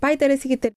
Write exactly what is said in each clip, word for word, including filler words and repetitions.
پای در رسی که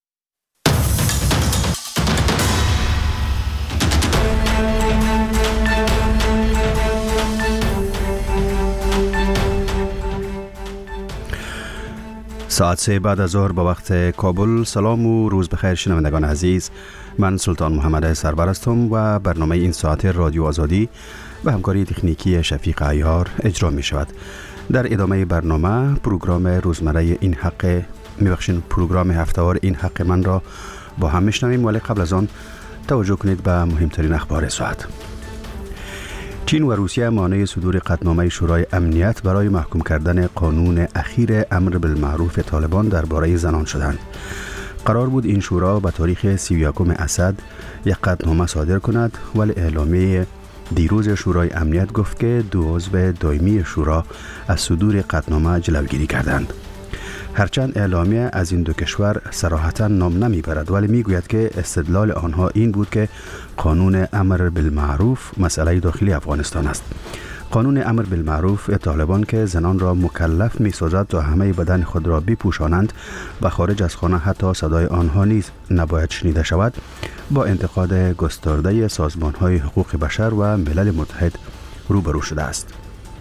ساعت سه بعد از ظهر با وقت کابل. سلام و روز بخیر شنوندگان عزیز، من سلطان محمد سرور هستم و برنامه این ساعت رادیو آزادی و همکاری تکنیکی شفیق عیار اجرا می شود. در ادامه برنامه پروگرام روزمره این حق میبخشین پروگرام هفتهوار این حق من را با هم میشنویم، ولی قبل از آن توجه کنید به مهمترین اخبار ساعت. چین و روسیه مانع صدور قطعنامه شورای امنیت برای محکوم کردن قانون اخیر امر بالمعروف طالبان درباره زنان شدند. قرار بود این شورا به تاریخ سی و یکم اسد یک قطعنامه صادر کند، ولی اعلامیه دیروز شورای امنیت گفت که دو عضو دائمی شورا از صدور قطعنامه جلوگیری کردند. هرچند اعلامیه از این دو کشور صراحتاً نام نمیبرد، ولی میگوید که استدلال آنها این بود که قانون امر بالمعروف مسئله داخلی افغانستان است. قانون امر بالمعروف طالبان که زنان را مکلف می‌سازد تا همه بدن خود را بپوشانند و خارج از خانه حتی صدای آنها نیز نباید شنیده شود، با انتقاد گسترده سازمان‌های حقوق بشر و ملل متحد روبرو شده است.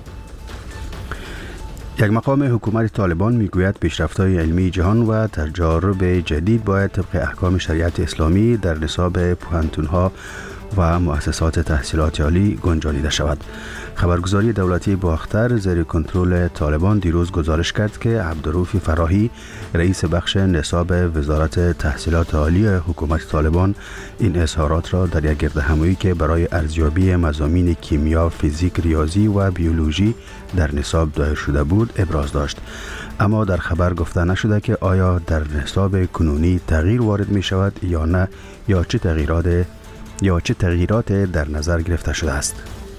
یک مقام حکومت طالبان میگوید پیشرفت‌های علمی جهان و تجارب جدید باید طبق احکام شریعت اسلامی در نصاب پوهنتون‌ها و مؤسسات تحصیلات عالی گنجانیده شود. خبرگزاری دولتی باختر زیر کنترل طالبان دیروز گزارش کرد که عبدالرؤوف فراهی رئیس بخش نصاب وزارت تحصیلات عالی حکومت طالبان این اظهارات را در یک گردهمایی که برای ارزیابی مضامین کیمیا، فیزیک، ریاضی و بیولوژی در نصاب دایر شده بود ابراز داشت. اما در خبر گفته نشده که آیا در نصاب کنونی تغییر وارد می شود یا نه، یا چه تغییرات یا چه تغییرات در نظر گرفته شده است.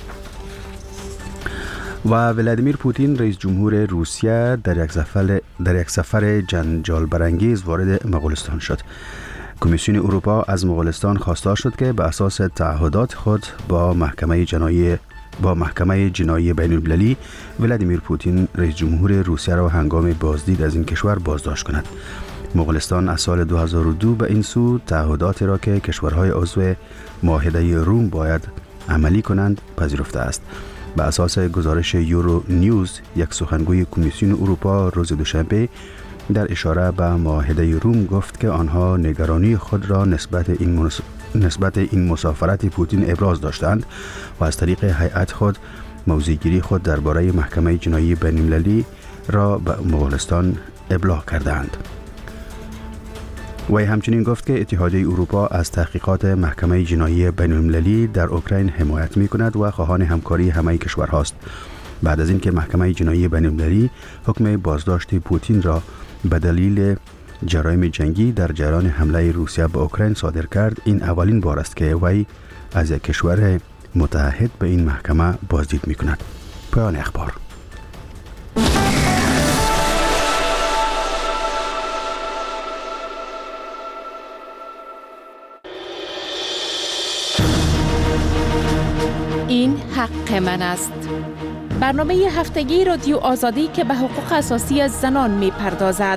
و ولادیمیر پوتین رئیس جمهور روسیه در یک سفر در یک سفر جنجال برانگیز وارد مغولستان شد. کمیسیون اروپا از مغولستان خواستار شد که به اساس تعهدات خود با محکمه جنایی با محکمه جنایی بین المللی ولادیمیر پوتین رئیس جمهور روسیه را هنگام بازدید از این کشور بازداشت کند. مغولستان از سال دو هزار و دو به این سو تعهداتی را که کشورهای عضو معاهده روم باید عملی کنند پذیرفته است. به اساس گزارش یورو نیوز، یک سخنگوی کمیسیون اروپا روز دوشنبه در اشاره به معاهده روم گفت که آنها نگرانی خود را نسبت این منص... نسبت این مسافرت پوتین ابراز داشتند و از طریق هیئت خود موضع‌گیری خود درباره محکمه جنایی بین المللی را به مغولستان ابلاغ کردند. وی همچنین گفت که اتحادیه اروپا از تحقیقات محکمه جنایی بین المللی در اوکراین حمایت می کند و خواهان همکاری همه کشورهاست. بعد از اینکه محکمه جنایی بین المللی حکم بازداشت پوتین را به دلیل جرایم جنگی در جریان حمله روسیه به اوکراین صادر کرد، این اولین بار است که وی از یک کشور متحد به این محکمه بازدید می کند. پایان اخبار. این حق من است. برنامه هفتگی رادیو آزادی که به حقوق اساسی از زنان می پردازد.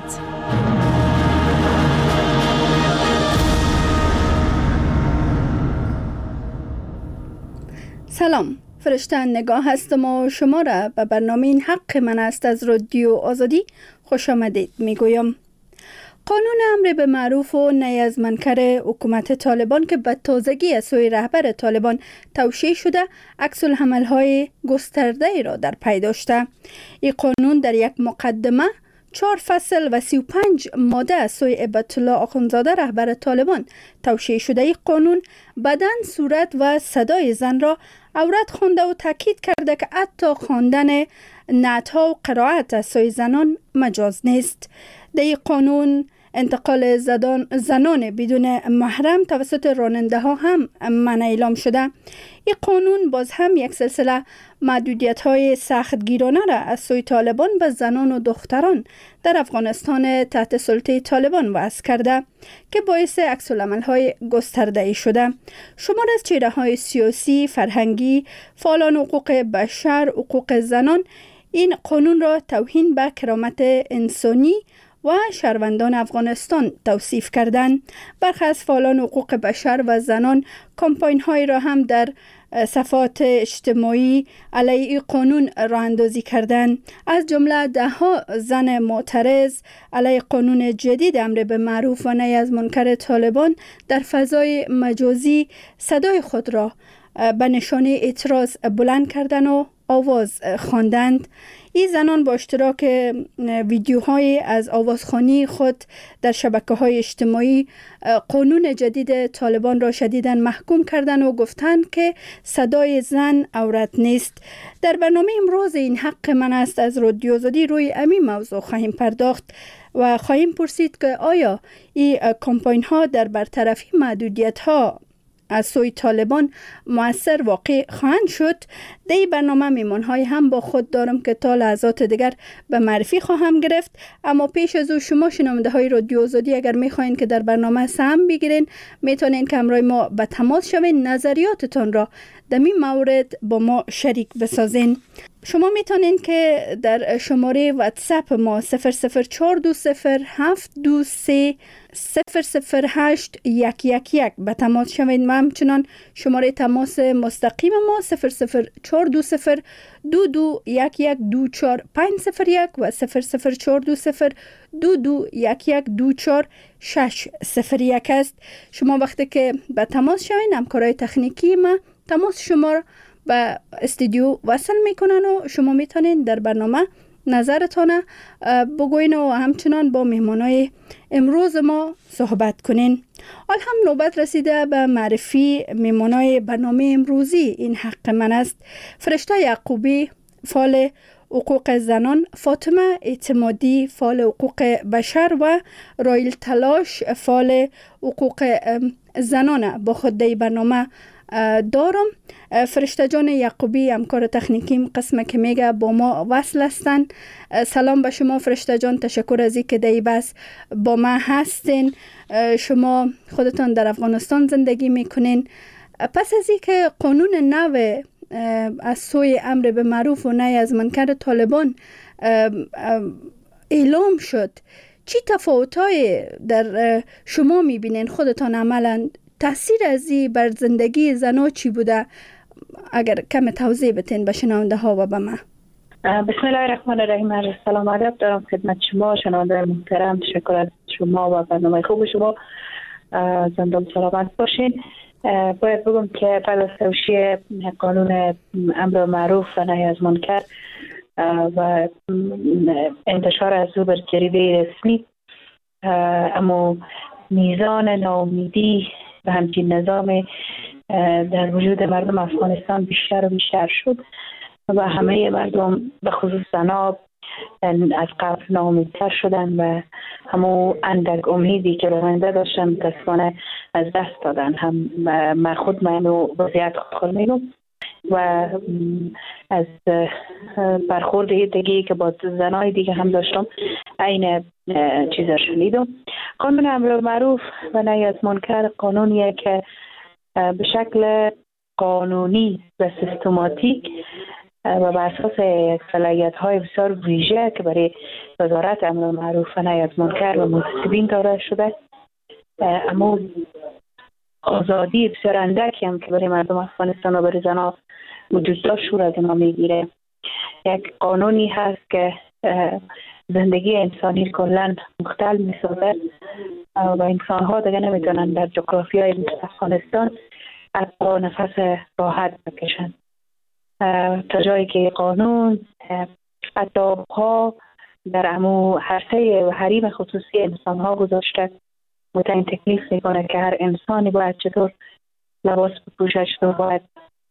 سلام، فرشته نگاه هستم و شما را به برنامه این حق من است از رادیو آزادی خوش آمدید می گویم. قانون امر به معروف و نهی از منکر حکومت طالبان که به تازگی از سوی رهبر طالبان توشیح شده، عکس العمل‌های گسترده‌ای را در پی داشته. این قانون در یک مقدمه چهار فصل و سی و پنج ماده از سوی هیبت الله آخوندزاده رهبر طالبان توشیح شده. این قانون بدن، صورت و صدای زن را عورت خوانده و تاکید کرده که حتی خواندن نعت‌ها و قرائت از سوی زنان مجاز نیست. در این قانون انتقال زدان زنان بدون محرم توسط راننده ها هم منع اعلام شده. این قانون باز هم یک سلسله محدودیت های سختگیرانه را از سوی طالبان به زنان و دختران در افغانستان تحت سلطه طالبان وضع کرده که باعث عکس العمل های گسترده ای شده. شمار از چهره های سیاسی، فرهنگی، فعالان حقوق بشر، حقوق زنان این قانون را توهین به کرامت انسانی و شهروندان افغانستان توصیف کردند. برخی از فعالان حقوق بشر و زنان کمپاین های را هم در صفحات اجتماعی علیه این قانون راه اندازی کردند. از جمله ده ها زن معترض علیه قانون جدید امر به معروف و نهی از منکر طالبان در فضای مجازی صدای خود را به نشانه اعتراض بلند کردند و آواز خواندند. این زنان با اشتراک ویدیوهای از آوازخوانی خود در شبکه‌های اجتماعی قانون جدید طالبان را شدیداً محکوم کردند و گفتند که صدای زن عورت نیست. در برنامه امروز این حق من است از رادیو آزادی روی همین موضوع خواهیم پرداخت و خواهیم پرسید که آیا این کمپاین ها در برطرفی محدودیت ها از سوی طالبان مؤثر واقع خواهند شد. در این برنامه میمان های هم با خود دارم که تا لحظات دیگر به معرفی خواهم گرفت. اما پیش از او شما شنونده های رادیو آزادی اگر میخواین که در برنامه سهم بگیرین میتونین که همراه ما به تماس شوین، نظریاتتان را در این مورد با ما شریک بسازین. شما میتونین که در شماره واتساپ ما صفر صفر چهار دو صفر هفت دو سه صفر صفر هشت یک یک یک به تماس شوین و همچنان شماره تماس مستقیم ما صفر صفر چهار دو صفر دو دو یک یک دو چهار پنج صفر یک و صفر صفر چهار دو صفر دو دو یک یک دو چهار شش صفر یک است. شما وقتی که به تماس شوین همکارای تکنیکی ما تماس شما را به استودیو وصل میکنن و شما میتونین در برنامه نظرتان بگوین و همچنان با مهمانای امروز ما صحبت کنین. حال هم نوبت رسیده به معرفی مهمانای برنامه امروزی این حق من است. فرشته یعقوبی فعال حقوق زنان، فاطمه اعتمادی فعال حقوق بشر و رایل تلاش فعال حقوق زنان با خود در برنامه دارم. فرشته جان یعقوبی همکار تکنیکیم قسم که میگه با ما وصل هستن. سلام به شما فرشته جان، تشکر از اینکه در این بحث با ما هستین. شما خودتان در افغانستان زندگی میکنین. پس از اینکه قانون نو از سوی امر به معروف و نهی از منکر طالبان اعلام شد، چی تفاوت‌های در شما میبینین خودتان عملاً؟ تاثیر از این بر زندگی زنها چی بوده؟ اگر کم توضیح بتین به شنونده ها و به من. بسم الله الرحمن الرحیم. سلام علیکم دارم خدمت شما شنونده محترم. تشکر از شما و برنامه خوب شما. زنده و سلامت باشین. باید بگم که بعد از توشیح قانون امر معروف و نهی از منکر و انتشار از او بر جریده رسمی، اما میزان ناامیدی و همچنین نظام در وجود مردم افغانستان بیشتر و بیشتر شد و همه مردم به خصوص زنها از قبل ناامیدتر شدن و همون اندک امیدی که به آینده داشتن متاسفانه از دست دادن. هم من خود من اینو وضعیت خود میگم و از برخورد دیگه که با زنای دیگه هم داشتم این چیزا شنیدم. قانون امر معروف و نهی از منکر قانونیه که به شکل قانونی و سیستماتیک و بر اساس صلاحیت‌های بسیار ویژه که برای وزارت امر معروف و نهی از منکر و منتسبین داده شده، اما آزادی بسیار اندکی هم که برای مردم افغانستان و برای زنها وجود داشت رو از اینا میگیره. یک قانونی هست که زندگی انسانی کلن مختل میسازه و انسان ها دیگه نمیتونن در جغرافی های افغانستان حتی نفس راحت بکشن، تا جایی که قانون اداب ها در امو حرسه و حریم خصوصی انسان ها گذاشته. متعین تکلیف میکنه که هر انسانی باید چطور لباس بپوشه، چطور باید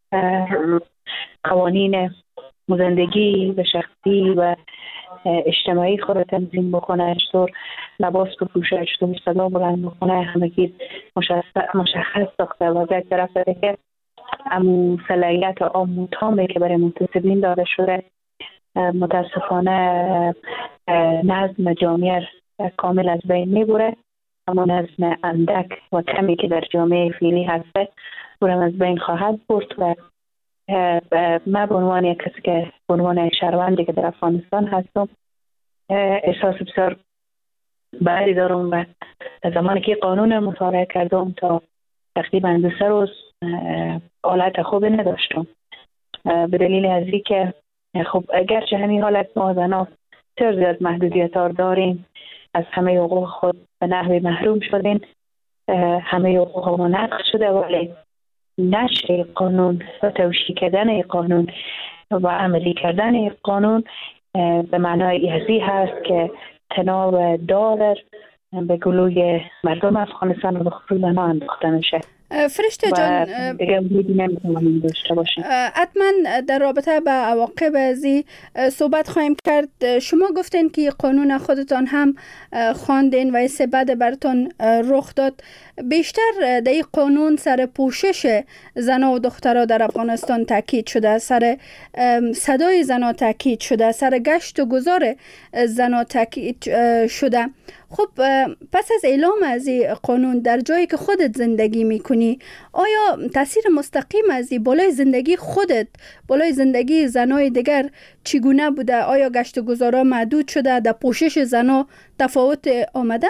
قوانین زندگی و شخصی و اجتماعی خود تنظیم بکنه، چطور لباس بپوشه، چطور صدا بلند بکنه، همگی مشخص ساخته و از یک طرف دیگه امو صلاحیت عام تامی که برای منتسبین داده شده متاسفانه نظم جامعه کامل از بین میبره، اما نظم اندک و کمی که در جامعه فعلی هسته برم از بین خواهد برد. و من به عنوان یک کسی که به عنوان شهروندی که در افغانستان هستم احساس بسیار بعدی دارم و زمانی که قانون مطالعه کردم تا تقریبا دو سه روز حالت خوبی نداشتم، به دلیل از که خب اگرچه همین حالت ما زنان بسیار زیاد محدودیت ها داریم، از همه حقوق خود به نحوی محروم شدیم، همه حقوق ما نقض شده، ولی نشر قانون و توشیح کردن قانون و عملی کردن قانون به معنای ازی هست که تناب دار به گلوی مردم افغانستان و به خصوص ما انداخته میشه. فرشته جان، دیگه امیدی نمیتونم داشته باشیم. حتما در رابطه با عواقب ازی صحبت خواهیم کرد. شما گفتین که قانون خودتان هم خواندین و این بعد براتون رخ داد. بیشتر در این قانون سر پوشش زنا و دخترها در افغانستان تاکید شده، سر صدای زنا تاکید شده، سر گشت و گذار زنا تاکید شده. خب پس از اعلام از این قانون در جایی که خودت زندگی میکنی، آیا تاثیر مستقیم از این بالای زندگی خودت، بالای زندگی زنای دیگر چگونه بوده؟ آیا گشت و گذارا محدود شده؟ در پوشش زنا تفاوت آمده؟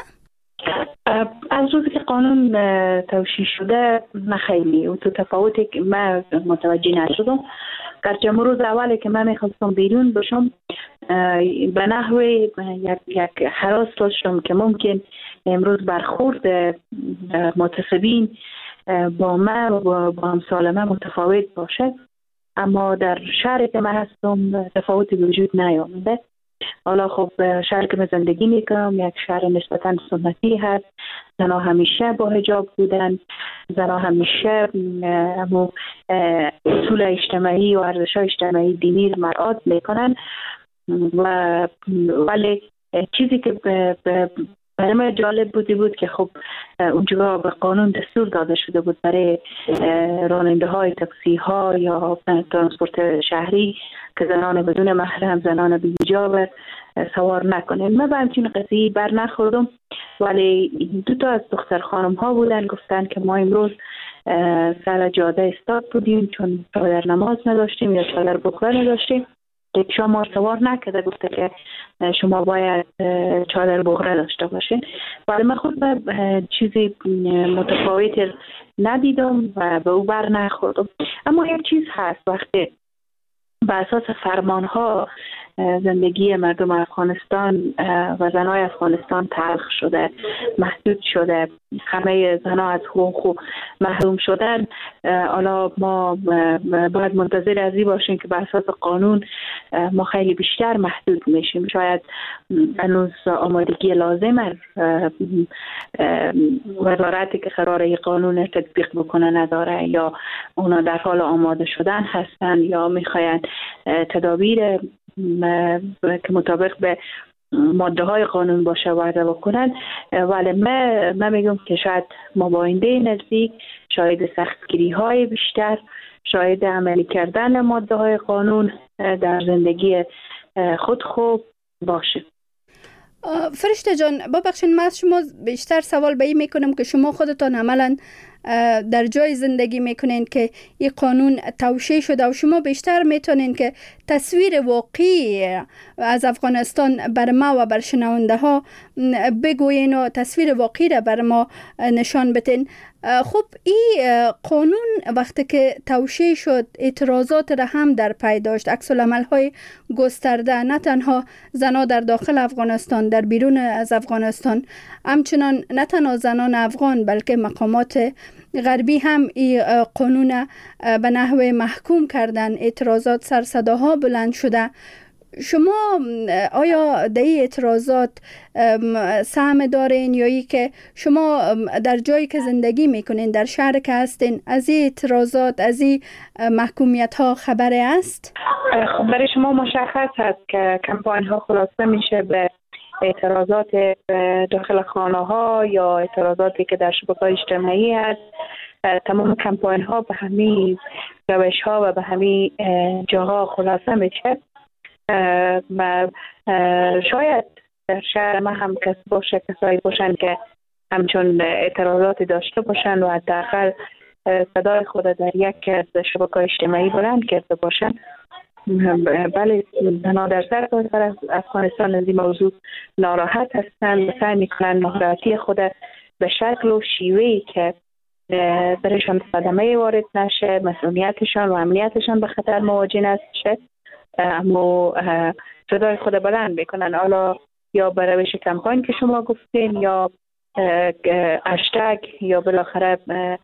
از روزی که قانون توشیح شده نه خیلی و تو تفاوتی که من متوجه نشدم. گرچه روز اولی که من میخواستم بیرون باشم به نحوی یک, یک هراس داشتم که ممکن امروز برخورد متصبین با من و با, با همسال من متفاوت باشه، اما در شهری که من هستم تفاوتی وجود نیامده. حالا خب شهر که من زندگی میکنم یک شهر نسبتاً سنتی هست، زنها همیشه با حجاب بودن، زنها همیشه همون اصول اجتماعی و ارزش‌های اجتماعی دینی رو مراعات میکنن و ولی چیزی که برای من جالب بودی بود که خب اونجا به قانون دستور داده شده بود برای راننده های تاکسی ها یا ترانسپورت شهری که زنان بدون محرم، زنان بی حجاب سوار نکنه. من به همچین قضیه بر نخوردم، ولی دو تا از دختر خانم ها بودن گفتن که ما امروز سر جاده استاد بودیم چون چادر نماز نداشتیم یا چادر بخوره نداشتیم. شما ما سوار نکرده، گفته که شما باید چادر بغره داشته باشین. ولی من خود چیزی متفاوتی ندیدم و به او بر نخوردم. اما یک چیز هست، وقتی به اساس فرمان ها زندگی مردم افغانستان و زنای افغانستان تلخ شده، محدود شده، همه زنها از حقوق محروم شدن، حالا ما باید منتظر از این باشیم که به اساس قانون ما خیلی بیشتر محدود میشیم. شاید هنوز آمادگی لازم وزارتی که قراره این قانون تطبیق بکنه نداره، یا اونا در حال آماده شدن هستن یا میخواین تدابیر که مطابق به ماده های قانون باشه وضع بکنن. ولی من, من میگم که شاید ما با آینده نزدیک شاید سختگیری های بیشتر، شاید عملی کردن ماده های قانون در زندگی خود خوب باشه. فرشته جان، ببخشید من از شما بیشتر سوال به این میکنم که شما خودتان عملاً در جای زندگی میکنین که این قانون توشیح شده و شما بیشتر میتونین که تصویر واقعی از افغانستان بر ما و بر شنونده ها بگوین و تصویر واقعی را بر ما نشان بدین. خب این قانون وقتی که توشیح شد اعتراضات را هم در پی داشت، عکس العمل های گسترده، نه تنها زنان در داخل افغانستان، در بیرون از افغانستان، همچنان نه تنها زنان افغان بلکه مقامات غربی هم این قانون به نحو محکوم کردن. اعتراضات سر صداها بلند شده. شما آیا در این اعتراضات سهم دارین یا ای که شما در جایی که زندگی میکنین، در شهر که هستین، از این اعتراضات، از این محکومیت ها خبری است؟ خب برای شما مشخص هست که کمپاین ها خلاصه میشه به اعتراضات داخل خانه ها یا اعتراضاتی که در شبکه‌های اجتماعی هست. تمام کمپاین ها به همین روش ها و به همین جاها خلاصه میشه. و شاید در شهر ما هم کس باشه، کسایی باشن که همچون اعتراضاتی داشته باشن و حداقل صدای خود در یک از شبکه‌های اجتماعی بلند کرده باشن. بله زنان در سرتاسر از افغانستان از این موضوع ناراحت هستند و سعی میکنن ناراحتی خود به شکل و شیوهی که برایشان صدمه وارد نشه، مسئولیتشان و امنیتشان به خطر مواجه نشه، اما صدای خود بلند بکنن، حالا یا به روش کمپاین که شما گفتین یا هشتگ یا بالاخره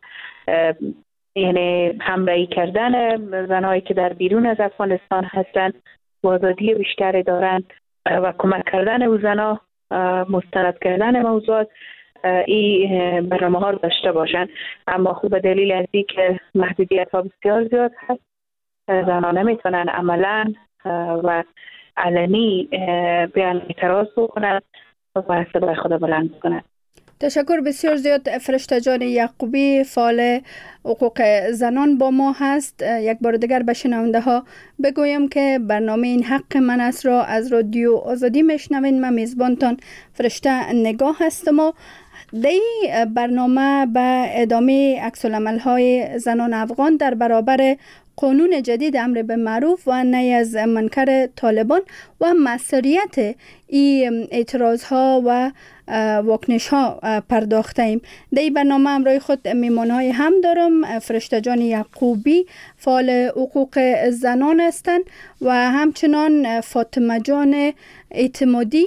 یعنی همراهی کردن زنایی که در بیرون از افغانستان هستن و آزادی بیشتری دارن و کمک کردن او زنا، مستند کردن موضوعات، این برنامه ها رو داشته باشن. اما خوب دلیل از این که محدودیت ها بسیار زیاد هست، زنان نمیتونن عملا و علنی بیان اعتراض بکنن و صدای خود بلند بکنن. تشکر بسیار زیاد. فرشته جان یعقوبی، فعال حقوق زنان با ما هست. یک بار دیگر به شنونده ها بگویم که برنامه این حق من است را از رادیو آزادی میشنوین. من میزبانتان فرشته نگاه هستم و دی برنامه به ادامه عکس العمل های زنان افغان در برابر قانون جدید امر به معروف و نهی از منکر طالبان و مسئولیت این اعتراض ها و واکنش ها پرداخته ایم. در این برنامه همراه خود میمان های هم دارم. فرشته جان یعقوبی فعال حقوق زنان هستند و همچنان فاطمه جان اعتمادی،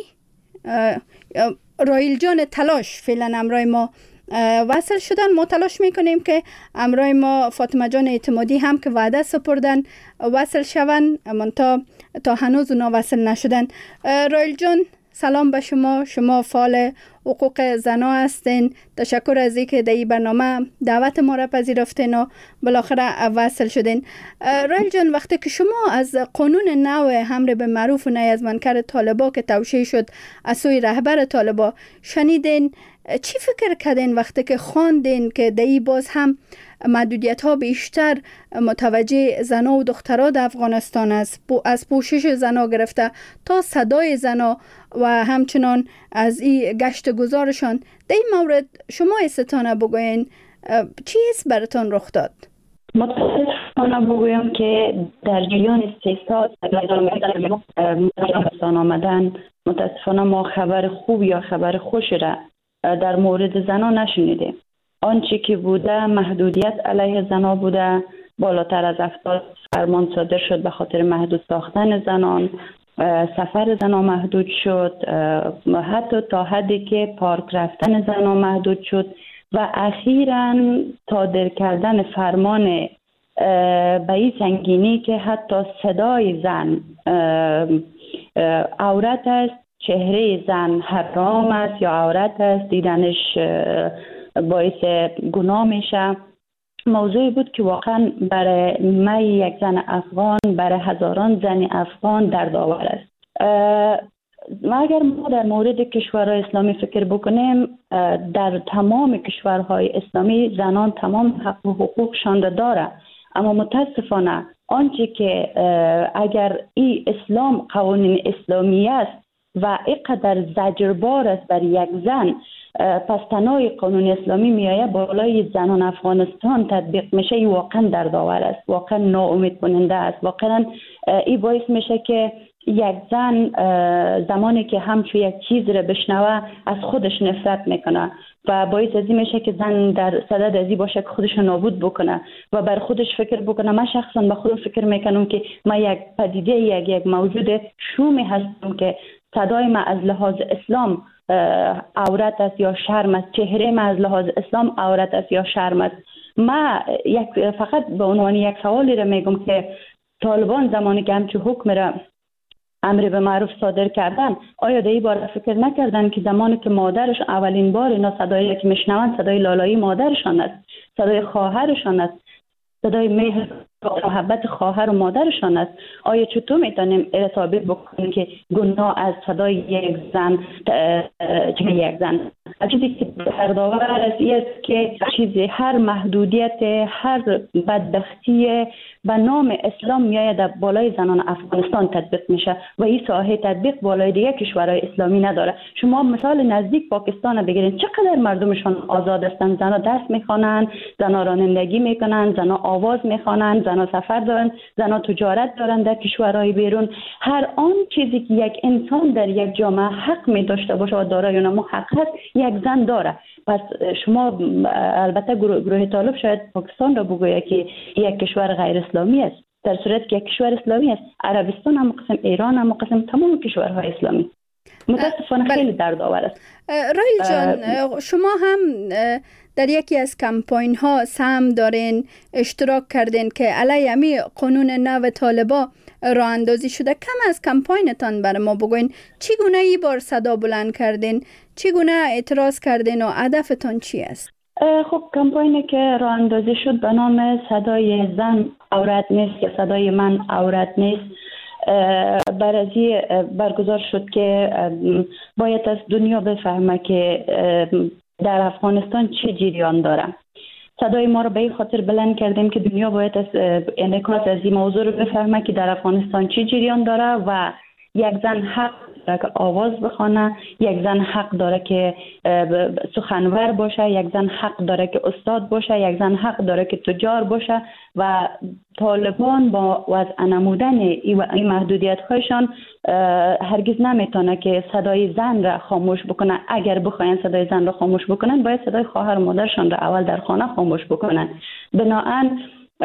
رایل جان تلاش فعلا همراه ما وصل شدن. ما تلاش میکنیم که همراه ما فاطمه جان اعتمادی هم که وعده سپردن وصل شون، اما تا تا هنوز اونا وصل نشدن. رایل جان سلام به شما، شما فعال حقوق زنا هستین. تشکر از اینکه در این برنامه دعوت ما را پذیرفتین و بالاخره وصل شدین. رایل جان، وقتی که شما از قانون نو امر به معروف و نهی از منکر طالبا که توشیح شد از سوی رهبر طالبا شنیدین، چی فکر کردین وقتی که خواندین که در این باز هم محدودیت ها بیشتر متوجه زنا و دخترها در افغانستان است، از پوشش زنا گرفته تا صدای زنا و همچنان از این گشت گذارشان، در این مورد شما استانه بگوین چی است براتون رخ داد؟ متاسفانه بگویم که در جریان سه سال افغانستان آمدن متاسفانه ما خبر خوب یا خبر خوش را در مورد زنان نشنیدیم. آنچه که بوده محدودیت علیه زنان بوده، بالاتر از هفتاد فرمان صادر شد به خاطر محدود ساختن زنان، سفر زنان محدود شد، حتی تا حدی که پارک رفتن زنان محدود شد و اخیراً صادر کردن فرمان به این سنگینی که حتی صدای زن عورت است، چهره زن حرام است یا عورت است، دیدنش باعث گناه میشه. موضوعی بود که واقعا برای من یک زن افغان، برای هزاران زن افغان دردآور است. و اگر ما در مورد کشورهای اسلامی فکر بکنیم، در تمام کشورهای اسلامی زنان تمام حق و حقوقشان را داره، اما متاسفانه آنچه که اگر این اسلام قوانین اسلامی است و اینقدر زجربار است بر یک زن، پس تنهای قانون اسلامی میآید بالای زنان افغانستان تطبیق میشه، این واقعا دردآور است، واقعا ناامید کننده است. واقعا این باعث میشه که یک زن زمانی که همچون یک چیز را بشنوه از خودش نفرت میکنه و باعث از این میشه که زن در صدد از این باشه که خودش نابود بکنه و بر خودش فکر بکنه. من شخصا به خودم فکر میکنم که من یک پدیده، یک یک موجود شومی هستم که صدای من از لحاظ اسلام عورت است یا شرم است، چهره من از لحاظ اسلام عورت است یا شرم است. من یک فقط به عنوان یک سوالی را میگم که طالبان زمانی که همچون حکم را امر به معروف صادر کردن، آیا در این باره فکر نکردن که زمانی که مادرش اولین بار اینا صدایی که میشنوند صدای لالایی مادرشان است، صدای خواهرشان است، صدای مهر و محبت خواهر و مادرشان است، آیا چطور میتونیم ارتباط بکنیم که گناه از صدای یک زن یک زن چیزی که دردآور است است که چیزی هر محدودیت، هر بدبختی به نام اسلام میآید بالای زنان افغانستان تطبیق میشه و این ساحه تطبیق بالای دیگه کشورهای اسلامی نداره. شما مثال نزدیک پاکستان بگیرید، چقدر مردمشان آزاد هستند، زنا درس میخوانند، زنا رانندگی میکنند، زنا آواز میخوانند، زنا سفر دارند، زنا تجارت دارند در کشورهای بیرون. هر آن چیزی که یک انسان در یک جامعه حق می داشته باشه و دارای اون حق هست، یک زن داره. پس شما البته گروه, گروه طالب شاید پاکستان را بگوید که یک کشور غیر اسلامی است، در صورت که یک کشور اسلامی است. عربستان هم قسم، ایران هم قسم، تمام کشورهای اسلامی. متاسفانه خیلی دردآور است. رایل جان، شما هم در یکی از کمپاین ها سهم دارین، اشتراک کردین که علیه امی قانون نو طالبا راه اندازی شده. کم از کمپاینتان برای ما بگوین، چگونه ای بار صدا بلند کردین، چگونه اعتراض کردین و هدفتان چی است؟ خب کمپاینی که راه اندازی شد به نام صدای زن عورت نیست یا صدای من عورت نیست برازی برگزار شد که باید از دنیا بفهمه که در افغانستان چه جریان داره. صدای ما رو به این خاطر بلند کردیم که دنیا باید از انعکاس از این موضوع رو بفهمه که در افغانستان چه جریان داره و یک زن حق داره که آواز بخونه، یک زن حق داره که سخنور باشه، یک زن حق داره که استاد باشه، یک زن حق داره که تجار باشه و طالبان با وضع نمودن این محدودیت هایشان هرگز نمیتونه که صدای زن را خاموش بکنن. اگر بخواین صدای زن را خاموش بکنن، باید صدای خواهر و مادرشان را اول در خانه خاموش بکنن. بنابراین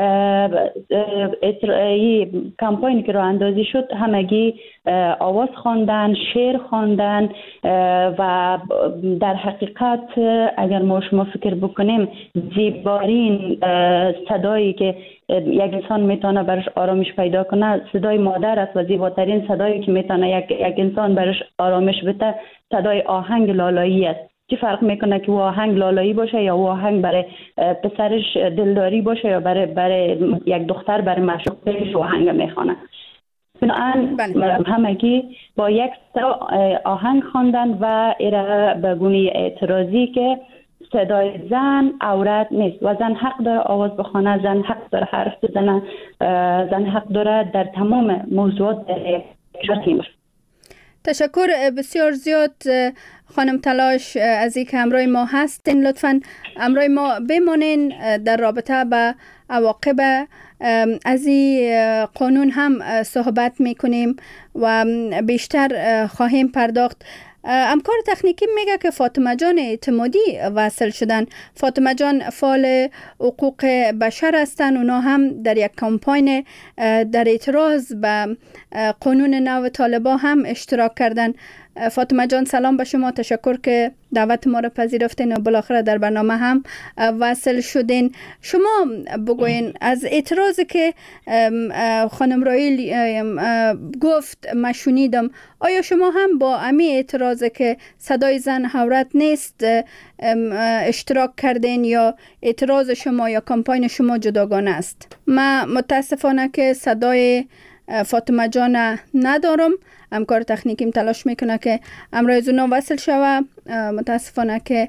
این کمپاینی که راه اندازی شد همگی آواز خواندن، شعر خواندن و در حقیقت اگر ما شما فکر بکنیم زیبارین صدایی که یک انسان میتونه برش آرامش پیدا کنه صدای مادر است و زیباترین صدایی که میتونه یک, یک انسان برش آرامش بده صدای آهنگ لالایی است. چی فرق میکنه که آهنگ لالایی باشه یا آهنگ برای پسرش دلداری باشه یا برای برای یک دختر برای معشوقش آهنگ میخونه. بنابراین همگی با یک آهنگ خواندن و ایره به گونه اعتراضی که صدای زن عورت نیست و زن حق داره آواز بخونه، زن حق داره حرف بزنه، زن حق داره در تمام موضوعات در تشکر بسیار زیاد خانم تلاش از اینکه همراه ما هستین. لطفاً همراه ما بمانین. در رابطه به عواقب از این قانون هم صحبت میکنیم و بیشتر خواهیم پرداخت. همکار تکنیکی میگه که فاطمه جان اعتمادی وصل شدن. فاطمه جان فعال حقوق بشر هستن، اونا هم در یک کمپاین در اعتراض به قانون نو طالبا هم اشتراک کردن. فاطمه جان سلام به شما، تشکر که دعوت ما را پذیرفتین و بالاخره در برنامه هم وصل شدین. شما بگوین از اعتراضی که خانم رایل گفت ما شنیدم، آیا شما هم با امی اعتراضی که صدای زن عورت نیست اشتراک کردین یا اعتراض شما یا کمپاین شما جداگانه است؟ من متاسفانه که صدای فاطمه جان ندارم. همکار تکنیکیم تلاش میکنه که امروز اونا وصل شوه. متاسفانه که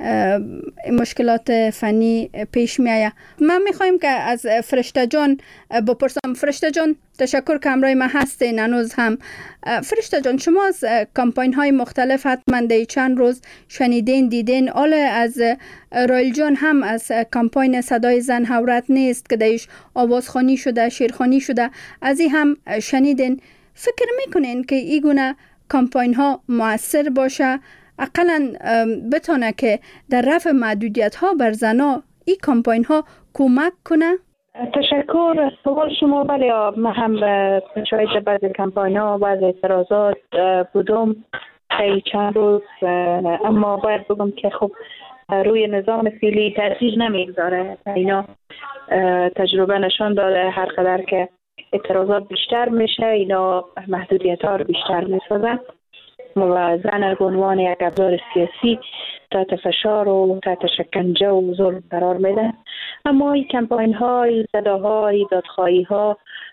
مشکلات فنی پیش میآید. من میخوایم که از فرشته جان بپرسم. فرشته جان تشکر که همراه ما هستین هنوز هم. فرشته جان شما از کمپاین های مختلف حتما در چند روز شنیدین دیدین. حالا از رایل جان هم از کمپاین صدای زن عورت نیست که درش آوازخوانی شده، شعرخوانی شده، از این هم شنیدین. فکر میکنین که این گونه کمپاین ها مؤثر باشه، اقلا بتونه که در رفع محدودیت ها بر زنا این کمپاین ها کمک کنه؟ تشکر از سوال شما. بله من هم شاید بعضی کمپاین ها بعضی اعتراضات بودم ای چند روز، اما باید بگم که خب روی نظام فعلی تاثیر نمیگذاره. اینا تجربه نشان داده هر قدر که اعتراضات بیشتر میشه اینا محدودیت ها رو بیشتر میسازن و زن به عنوان یک ابزار سیاسی تحت فشار و تحت شکنجه و ظلم قرار میده. اما این کمپاین های، صداهای، دادخواهی ها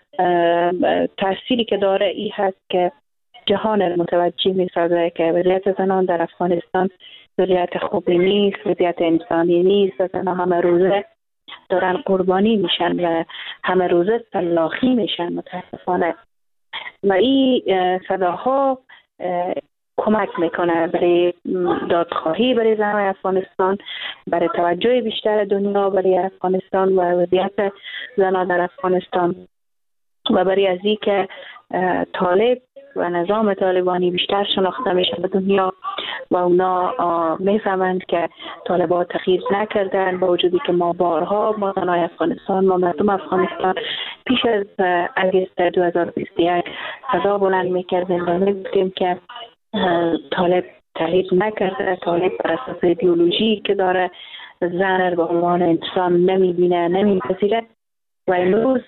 تأثیری که داره این هست که جهان متوجه میسازه که وضعیت زنان در افغانستان وضعیت خوبی نیست، وضعیت انسانی نیست و زنها همه روزه دارن قربانی میشن و همه روزه سلاخی میشن متاسفانه. و این صداها کمک میکنه برای دادخواهی برای زنهای افغانستان، برای توجه بیشتر دنیا برای افغانستان و وضعیت زنها در افغانستان و برای از این که طالب و نظام طالبانی بیشتر شناخته میشه به دنیا و اونا میفهمند که طالبان تغییر نکردن، با وجودی که ما بارها ما زنهای افغانستان، ما مردم افغانستان پیش از آگوست دو هزار و بیست و یک صدا بلند میکردیم و میگفتیم که طالب تغییر نکرده، طالب بر اساس ایدئولوژی که داره زن را به عنوان انسان نمیبینه، نمیپذیره. و امروز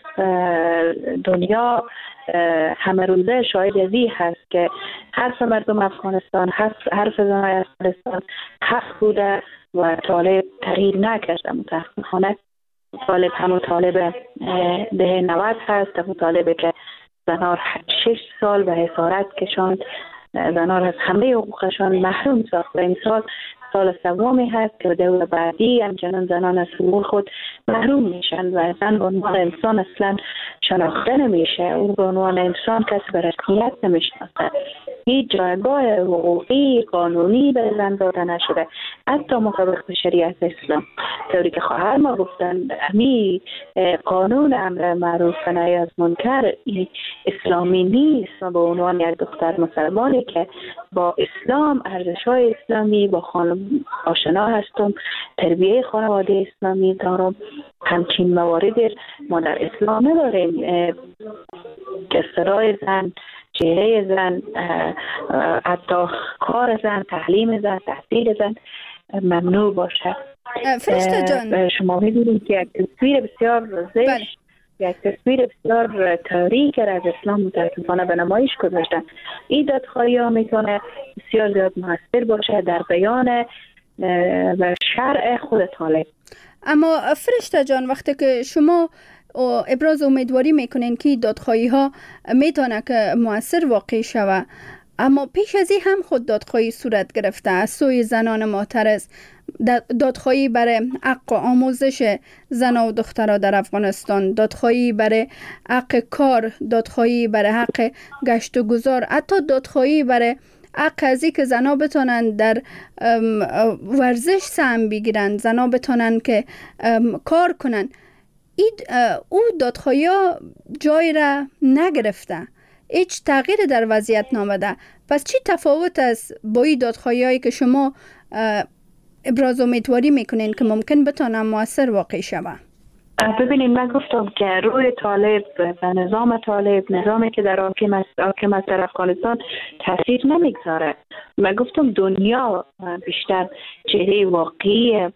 دنیا همه روزه شاهد از این هست که حرف مردم افغانستان، حرف زنهای افغانستان حق بوده و طالب تغییر نکرده. متاسفانه طالب همون طالب دهه نود هست، همون طالبه که زنها شش سال به اسارت کشاند، زنها از همه حقوقشان محروم ساخت. و امسال سال سومی هست که دور بعدی همچنان زنان از حقوق خود محروم میشن و زن به عنوان انسان اصلا شناخته نمیشه، او به عنوان انسان کسی به رسمیت نمیشناسه، هیچ جایگاه حقوقی قانونی به زن داده نشده، حتی مطابق به شریعت اسلام. طوری که خواهر ما گفتن امی قانون امر معروف و نهی از منکر اسلامی نیست و به عنوان یک دختر مسلمانی که با اسلام، ارزش‌های اسلامی، با خانم آشنا هستم، تربیه خانواده اسلامی دارم، همچین مواردی ما در اسلام نداریم که سرای زن، چهره زن، حتی کار زن، تعلیم زن، تحصیل زن ممنوع باشه. فرشته جان، شما می‌بینید که یک تصویر بسیار زشت، یک تصویر بسیار تاریک از اسلام متاسفانه به نمایش گذاشتن. این دادخواهی ها میتونه بسیار زیاد موثر باشه در بیان و شرع خود طالب. اما فرشته جان، وقتی که شما ابراز امیدواری میکنین که دادخواهی ها میتونه که موثر واقع شوه، اما پیش از این هم خود دادخواهی صورت گرفته از سوی زنان معترض، دادخواهی برای حق آموزش زن و دخترها در افغانستان، دادخواهی برای حق کار، دادخواهی برای حق گشت و گذار، حتی دادخواهی برای حق از این که زنها بتونن در ورزش سهم بگیرن، زنها بتونن که کار کنن. این او دادخواهی ها جای را نگرفته، هیچ تغییر در وضعیت نامده. پس چی تفاوت است با این دادخواهی هایی که شما ابراز امیدواری میکنین که ممکن بتونه موثر واقع شوه؟ ببینید، من گفتم که روی طالب و نظام طالب، نظامی که در حاکم است حاکم است در افغانستان تاثیر نمیگذاره. من گفتم دنیا بیشتر چهره واقعی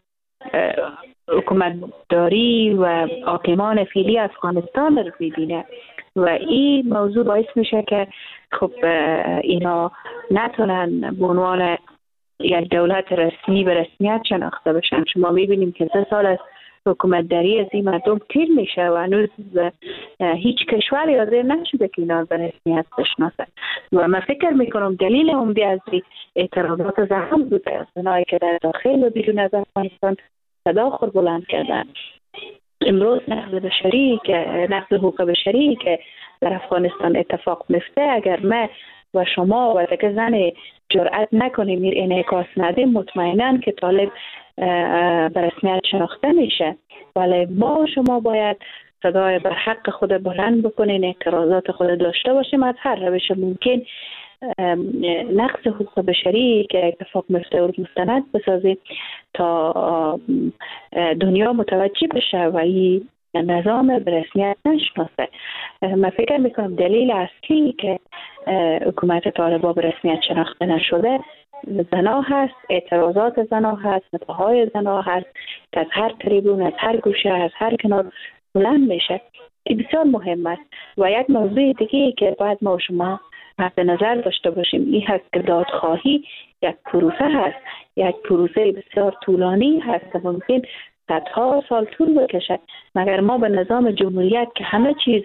حکومتداری و حاکمان فعلی افغانستان رو میبینه و این موضوع باعث میشه که خب اینا نتونن به عنوان یک دولت رسمی به رسمیت شناخته بشن. شما میبینیم که سه سال از حکومت داری از این مردم تیر میشه و هنوز هیچ کشوری حاضر نشده که اینا به رسمیت بشناسه. و من فکر میکنم دلیل عمده از اعتراضات زنان بوده، از زنایی که در داخل و بیرون از افغانستان صدا خود بلند کردن. امروز نقض بشری که نقض حقوق بشری که در افغانستان اتفاق میفته، اگر ما و شما و دیگه زن جرأت نکنیم میر انعکاس ندیم، مطمئناً که طالب به رسمیت شناخته میشه. ولی ما و شما باید صدای بر حق خود بلند بکنین، اعتراضات خود داشته باشیم، از هر روش ممکن نقض حقوق بشری که اتفاق میفته و مستند بسازیم تا دنیا متوجه بشه و این نظام به رسمیت نشناسه. من فکر میکنم دلیل اصلی که حکومت طالبان به رسمیت شناخته نشده زنا هست، اعتراضات زنا هست، نداهای زنا هست که از هر تریبون، از هر گوشه، از هر کنار بلند میشه. این بسیار مهم است. و یک موضوع دیگه که باید ما و شما مد نظر داشته باشیم این هست که دادخواهی یک پروسه هست، یک پروسه بسیار طولانی هست که ممکن صدها سال طول بکشه. مگر ما به نظام جمهوریت که همه چیز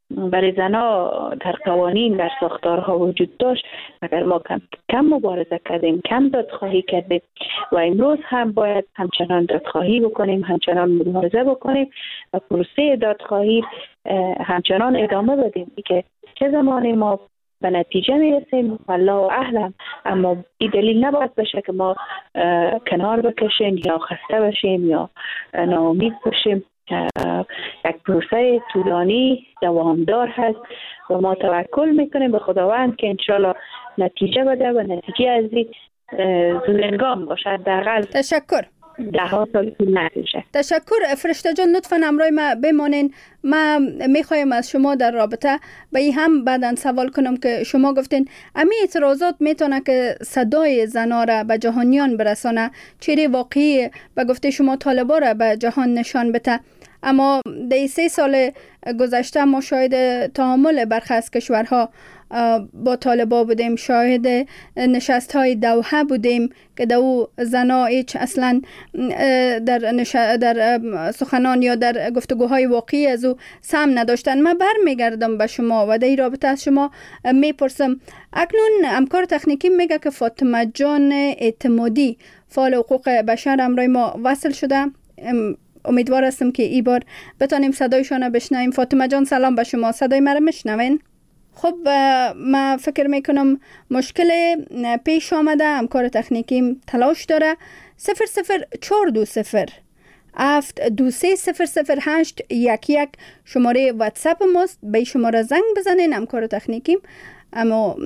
برای زنها در قوانین در ساختارها وجود داشت، اگر ما کم, کم مبارزه کردیم، کم دادخواهی کردیم و امروز هم باید همچنان دادخواهی بکنیم، همچنان مبارزه بکنیم و پروسه دادخواهی همچنان ادامه بدیم که چه زمانی ما به نتیجه میرسیم والله اعلم، اما این دلیل نباید بشه که ما کنار بکشیم یا خسته بشیم یا ناامید بشیم. یک پروسه طولانی دوامدار هست و ما توکل میکنیم به خداوند که انشالله نتیجه بده و نتیجه از این زودهنگام باشد. درقل تشکر. ده ها سال طول نکشه. تشکر. فرشته جان لطفا همراه ما بمانین. ما میخوایم از شما در رابطه به این هم بعداً سوال کنم که شما گفتین امی اعتراضات میتونه که صدای زنا را به جهانیان برسانه، چیره واقعی به گفته شما طالبا را به جهان نشان بده، اما در سه سال گذشته ما شاهد تعامل برخی از کشورها با طالبا بودیم، شاهد نشست های دوحه بودیم که دو زنا هیچ اصلا در, نش... در سخنان یا در گفتگوهای واقعی از او سهم نداشتن. من بر میگردم به شما و در این رابطه از شما میپرسم، اکنون همکار تکنیکی میگه که فاطمه جان اعتمادی فعال حقوق بشر امروز ما وصل شده. امیدوار هستم که این بار بتانیم صدایشان بشنویم. فاطمه جان سلام به شما، صدای مرا میشنوین؟ خب من فکر میکنم مشکل پیش آمده، همکار تکنیکیم تلاش داره. صفر صفر چهار دو صفر هفت دو سه صفر صفر هشت یک یک شماره واتساپ ماست، به شماره زنگ بزنین، همکار تکنیکیم اما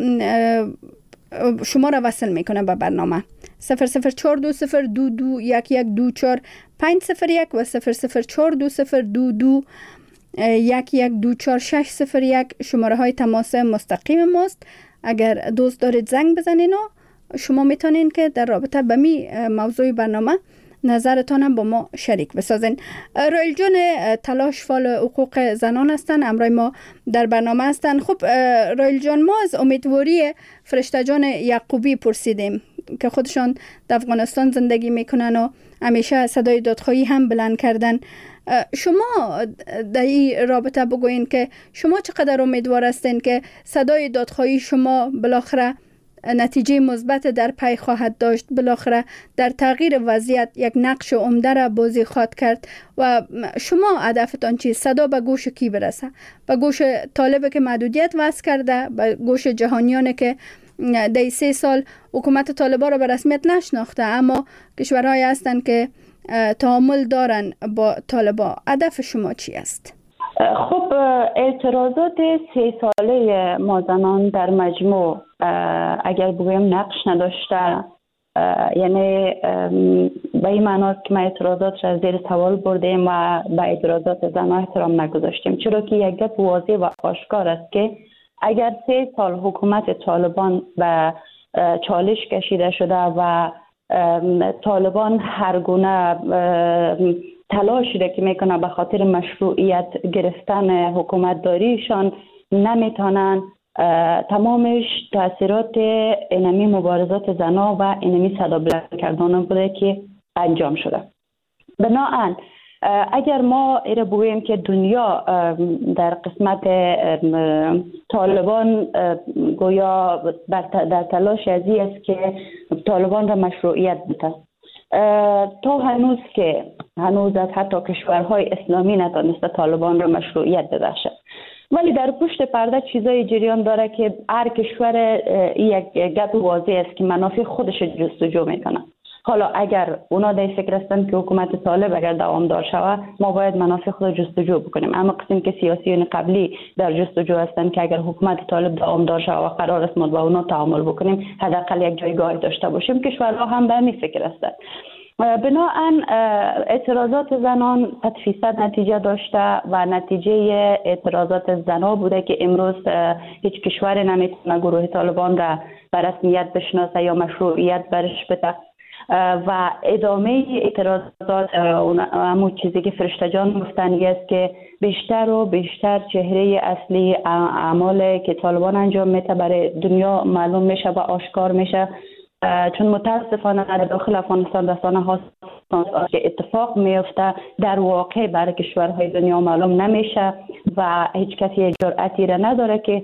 شما را وصل میکنه به برنامه. صفر صفر چهار دو صفر دو دو یک یک دو چهار پنج صفر یک و صفر صفر چهار دو صفر دو دو یک یک دو چهار شش صفر یک شماره های تماس مستقیم ماست. اگر دوست دارید زنگ بزنین و شما میتونین که در رابطه به می موضوع برنامه نظرتان هم با ما شریک بسازین. رایل جان تلاش فعال حقوق زنان هستن، امروز ما در برنامه هستن. خب رایل جان، ما از امیدواری فرشته جان یعقوبی پرسیدیم که خودشان در افغانستان زندگی میکنن و همیشه صدای دادخواهی هم بلند کردن. شما در این رابطه بگوین که شما چقدر امیدوار هستین که صدای دادخواهی شما بالاخره نتیجه مثبت در پی خواهد داشت، بالاخره در تغییر وضعیت یک نقش عمده را بازی خواهد کرد و شما هدفتان چیست؟ صدا به گوش کی برسه؟ به گوش طالب که محدودیت وضع کرده، به گوش جهانیان که در سه سال حکومت طالبا را به رسمیت نشناخته اما کشورهای هستند که تعامل دارن با طالبا. هدف شما چی است؟ خب اعتراضات سه ساله ما زنان در مجموع اگر بگویم نقش نداشته، یعنی به این معنا که ما اعتراضات را زیر سوال بردیم و به اعتراضات زنان احترام نگذاشتیم، چرا که یک گپ واضح و آشکار است که اگر سه سال حکومت طالبان به چالش کشیده شده و طالبان هر گونه تلاشی را که میکنه به خاطر مشروعیت گرفتن حکومت داریشان نمیتونن تمامش تاثیرات اینمی مبارزات زنا و اینمی صدا بلند کردن بوده که انجام شده. بنابراین اگر ما ایره بگوییم که دنیا در قسمت طالبان گویا در تلاش ازی است که طالبان را مشروعیت بده، تا هنوز که هنوز از حتی کشورهای اسلامی نتونسته طالبان را مشروعیت ببخشه، ولی در پشت پرده چیزای جریان داره که هر کشور یک گپ واضح است که منافع خودش جستجو میکنه. حالا اگر اونا در فکر هستن که حکومت طالب اگر دوامدار شود ما باید منافع خود جستجو بکنیم، اما قسم که سیاسیون قبلی در جستجو هستن که اگر حکومت طالب دوامدار شود و قرار است ما با اونا تعامل بکنیم حداقل یک جایگاه داشته باشیم. کشورها هم به همین فکر هستند. بنابراین اعتراضات زنان صد فیصد نتیجه داشته و نتیجه اعتراضات زنان بوده که امروز هیچ کشور نمیتونه گروه طالبان را به رسمیت بشناسه یا مشروعیت برش بده و ادامه اعتراضات همون چیزی که فرشته جان گفتن است که بیشتر و بیشتر چهره اصلی اعمال که طالبان انجام میده برای دنیا معلوم میشه و آشکار میشه، چون متاسفانه در داخل افغانستان رسانه ها که اتفاق میفته در واقع برای کشورهای دنیا معلوم نمیشه و هیچ کسی جرأتی را نداره که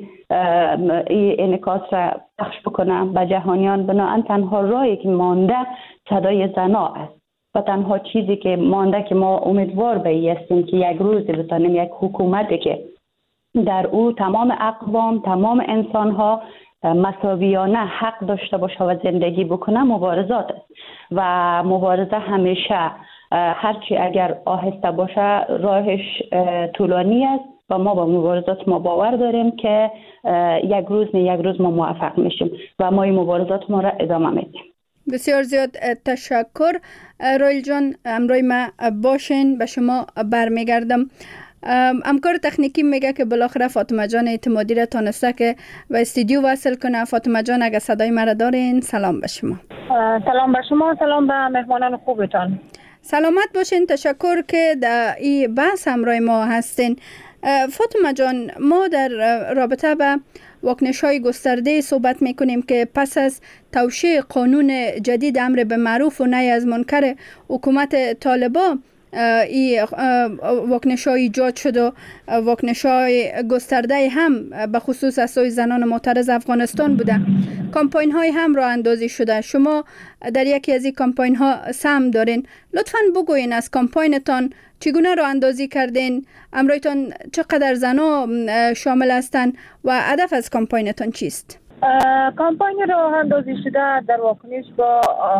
این انعکاس را پخش بکنه به جهانیان. بنابراین تنها راهی که مانده صدای زنا است و تنها چیزی که مانده که ما امیدوار به این هستیم که یک روز بتانیم یک حکومتی که در او تمام اقوام، تمام انسان‌ها مساویانه حق داشته باشه و زندگی بکنه مبارزات است و مبارزه همیشه هرچی اگر آهسته باشه راهش طولانی است و ما با مبارزات ما باور داریم که یک روز نه یک روز ما موفق میشیم و ما این مبارزات ما را ادامه میدیم. بسیار زیاد تشکر رویل جان، امروی ما باشین. به شما برمیگردم. همکار تکنیکی میگه که بالاخره فاطمه جان اعتمادی را تانسته که به استودیو وصل کنه. فاطمه جان اگه صدای مرا دارین سلام به شما. سلام به شما، سلام به مهمانان خوبتان. سلامت باشین. تشکر که در این بحث همراه ما هستین. فاطمه جان، ما در رابطه به واکنش‌های گسترده صحبت می‌کنیم که پس از توشیح قانون جدید امر به معروف و نهی از منکر حکومت طالبان این واکنش‌های ایجاد شد و واکنش‌های گسترده هم به خصوص از سوی زنان معترض افغانستان بوده. کمپاین‌های هم راه اندازی شده. شما در یکی از این کمپاین‌ها سهم دارین. لطفاً بگوین از کمپاینتان چگونه راه اندازی کردین، امرایتان چقدر زنا شامل هستند و هدف از کمپاینتان چیست؟ کمپاین راه اندازی شده در واکنش با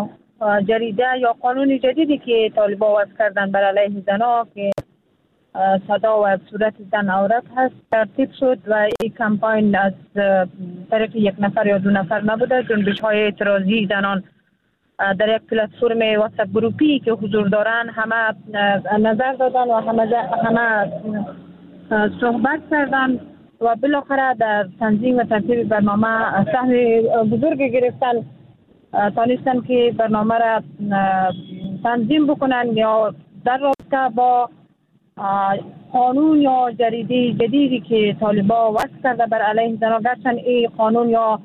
جریده یا قانون جدیدی که طالبان وضع کردن بر علیه زنها که صدا و صورت زن عورت هست ترتیب شد و این کمپاین از طرف یک نفر یا دو نفر نبوده. جنبش های اعتراضی زنان در یک پلتفرم واتساپ گروپی که حضور دارن همه نظر دادن و همه همه صحبت کردن و بالاخره در تنظیم و ترتیب برنامه سهم بزرگ گرفتن، تانستن که برنامه را تنظیم بکنن یا در رابطه با قانون یا جریده جدیدی که طالبان وضع کرده بر علیه زنان. گرچند این قانون یا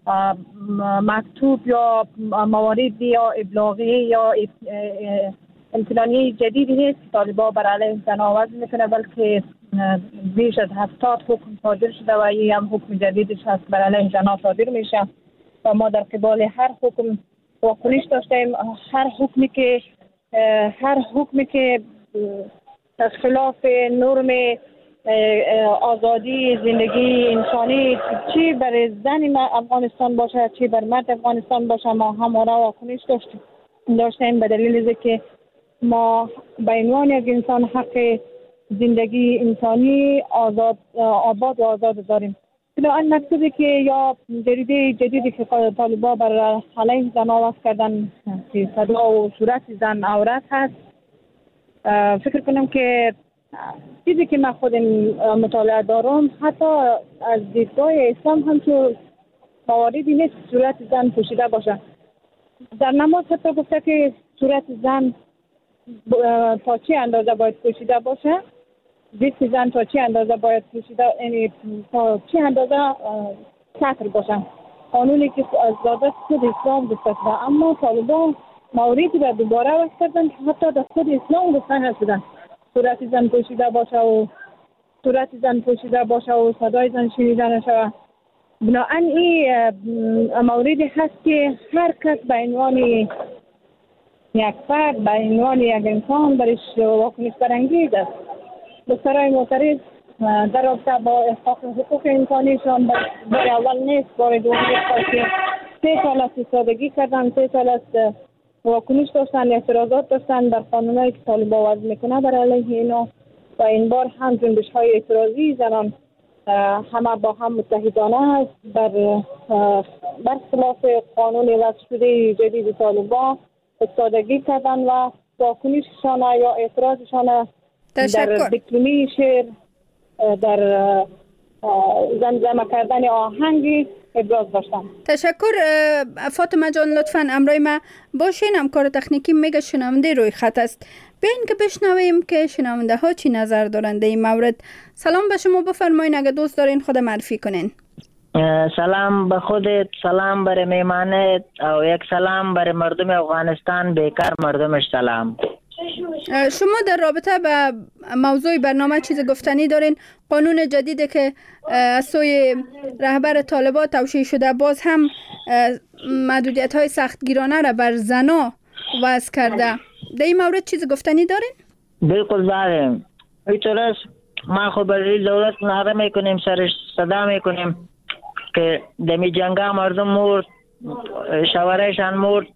مکتوب یا موارد یا ابلاغی یا امتنانی جدیدی نیست که طالبان بر علیه زنان وضع میکنه، بلکه بیش از هفتاد حکم صادر شده و این هم حکم جدیدش هست بر علیه زنان صادر میشه و ما در قبال هر حکم واکنش داشتیم. هر حکمی که هر حکمی که از خلاف نرم آزادی زندگی انسانی چی بر زن افغانستان باشه چی بر مرد افغانستان باشه ما همواره واکنش داشتیم داشتیم به دلیل که ما به عنوان یک انسان حق زندگی انسانی آزاد آباد و آزاد داریم. بنابراین مکتوبی که یا جریده جدیدی که طالبان بر علیه زنها وضع کردن که صدا و صورت زن عورت هست، فکر کنم که چیزی که من خودم مطالعه دارم حتی از دیدگاه اسلام هم که مواردی نیست صورت زن پوشیده باشه. در نماز حتی گفته که صورت زن تا چه اندازه باید پوشیده باشه، دست زن تا چه اندازه باید پوشیده، یعنی تا چه اندازه سطر باشه. قانونی که از داده خود اسلام گفته شده، اما طالبان موردی را دوباره وضع کردن که حتی در خود اسلام گفته نشدن صورت زن پوشیده باشه و صورت زن پوشیده باشه و صدای زن شنیده نشود. بنابراین این موردی هست که هر کس به عنوان یک فرد به عنوان یک انسان برش واکنش برانگیز است. دخترای معترض در رابطه با احقاق حقوق انسانیشان بار اول نیست، بار دوم نیست که سه سال از ایستادگی کردن، سه سال از واکنش داشتن، اعتراضات داشتن در قانونایی که طالبان وضع میکنه بر علیه اینا و این بار هم جنبش های اعتراضی زنان همه با هم متحدانه است بر برخلاف قانون وضع شده جدید طالبان ایستادگی کردن و واکنششان یا اعتراضشان در دیکلمی شعر در زمزمه کردن آهنگی ابراز داشتم. تشکر فاطمه جان، لطفاً امرای ما باشین. همکار تکنیکی میگه شنونده روی خط است. بیاین که بشنویم که شنونده ها چی نظر دارند این مورد. سلام به شما، بفرمایین اگه دوست دارین خود معرفی کنین. سلام به خودت، سلام برای میمانت و یک سلام برای مردم افغانستان، بیکار مردمش سلام. شما در رابطه با موضوع برنامه چیز گفتنی دارین؟ قانون جدیدی که از سوی رهبر طالبان توشیح شده باز هم محدودیت های سختگیرانه را بر زنا وضع کرده. در این مورد چیز گفتنی دارین؟ بالکل داریم. اینطور است ما خب برای دولت نعره میکنیم، سرش صدا میکنیم که دمی جنگا مردم مرد، شوهرشان مرد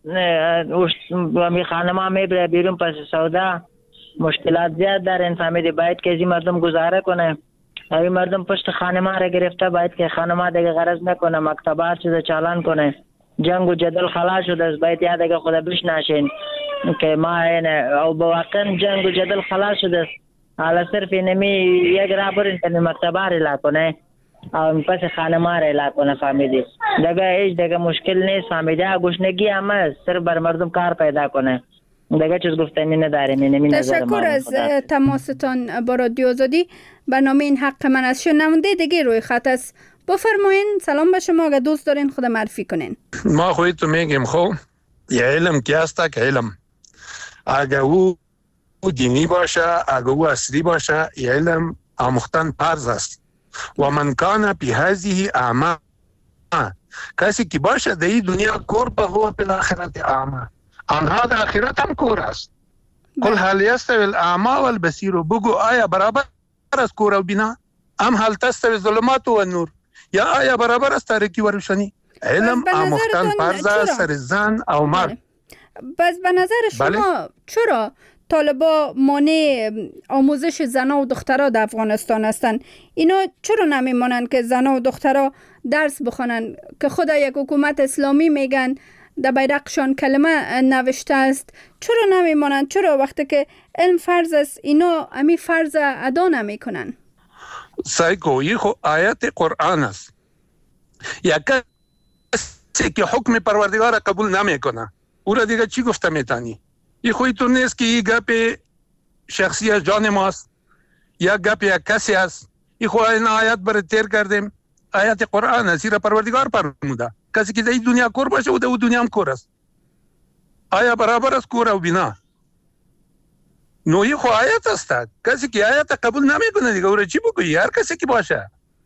و می خانما میبره بیرون پس سودا، مشکلات زیاد دارن. فهمیدی باید که از این مردم گزاره کنه. این مردم پشت خانما را گرفته، باید که خانما دیگه غرض نکنه، مکتبات چیز چالان کنه. جنگ و جدل خلاص شده است، باید یاد دیگه خدا بشناسین که ما اینه او بواقع جنگ و جدل خلاص شده است. حالا صرف نمی یک را برین که مکتبات را کنه او پس خانما را اعلان کنه. فهمیدی دیگه هیچ دیگه مشکل نیست. فهمیدی گوشنگی هم است، صرف بر مردم کار پیدا کنه. دیگه چیز گفتنی نداریم. نمی نظر ما. تشکر از تماستان با رادیو آزادی. برنامه این حق من است. شنونده دیگه روی خط است. بفرمایین. سلام به شما. اگه دوست دارین خود معرفی کنین. ما خودتو میگیم خو یه علم که است که علم اگه او دینی باشه، اگه او اصلی باشه، یه علم آموختن فرض است. و من کان پی هذه اعما، کسی که باشه در این دنیا کور به هو پی الاخرت اعما، آنها در آخرت هم کور است. قل هل یستوی الاعما والبصیر، بگو آیا برابر است کور و بینا؟ ام هل تستوی الظلمات و النور، یا آیا برابر است تاریکی و روشنی؟ علم آموختن فرض است سر زن او مرد. بس به نظر شما بله؟ چرا طالبا مانع آموزش زنا و دخترها در افغانستان هستند؟ اینا چرا نمیمانند که زنا و دخترها درس بخونن که خدا یک حکومت اسلامی میگن در بیرقشان کلمه نوشته است؟ چرا نمیمانند؟ چرا وقتی که علم فرض است اینا امی فرض ادا نمیکنن؟ سایکو خو آیت قرآن است. یک کسی که حکم پروردگار قبول نمیکنه او را دیگه چی گفته میتانی؟ این خوی تو نیست که این گپ شخصی از جان ماست یا گپ یک کسی است. این خوی این آیت برای تیر کردیم. آیت قرآن است. این را پروردگار فرموده کسی که در این دنیا کور باشه و در دنیا هم کور است. آیا برابر است کور و بینا؟ نوعی خو آیت است. کسی که آیت قبول نمیکنه دیگه او را چی بگویی؟ هر کسی که باشه.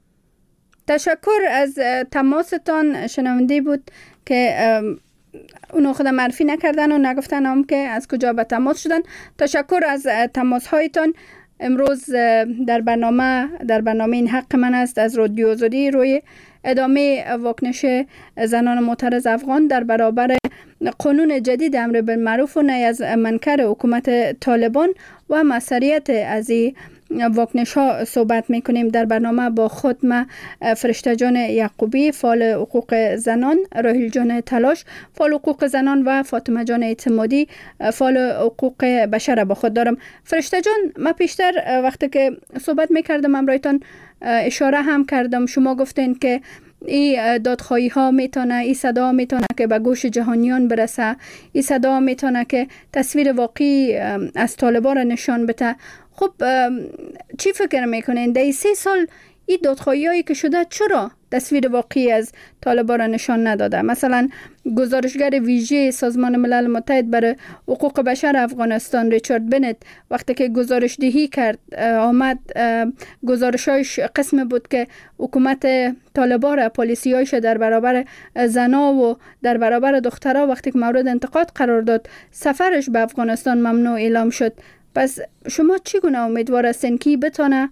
تشکر از تماستان. شنونده بود که اونو خود معرفی نکردن و نگفتن هم که از کجا به تماس شدن. تشکر از تماس هایتان. امروز در برنامه در برنامه این حق من است از رادیو آزادی روی ادامه واکنش زنان معترض افغان در برابر قانون جدید امر بالمعروف و نهی از منکر حکومت طالبان و مسئولیت از این واکنش ها صحبت میکنیم. در برنامه با خود ما فرشته جان یعقوبی فعال حقوق زنان، راهیل جان تلاش فعال حقوق زنان و فاطمه جان اعتمادی فعال حقوق بشر با خود دارم. فرشته جان، ما پیشتر وقتی که صحبت میکردم امرایتان اشاره هم کردم، شما گفتین که این دادخواهی ها میتونه، این صدا میتونه که به گوش جهانیان برسه، این صدا میتونه که تصویر واقعی از طالبان را نشان بده. خب چی فکر میکنین در سه سال این دادخواهی هایی که شده چرا تصویر واقعی از طالبان را نشان نداده؟ مثلا گزارشگر ویژه سازمان ملل متحد برای حقوق بشر افغانستان ریچارد بنت وقتی که گزارش دهی کرد آمد، گزارشایش قسم بود که حکومت طالبان را پالیسیایش در برابر زنا و در برابر دخترها وقتی که مورد انتقاد قرار داد سفرش به افغانستان ممنوع اعلام شد. پس شما چگونه امیدوار هستین که بتونه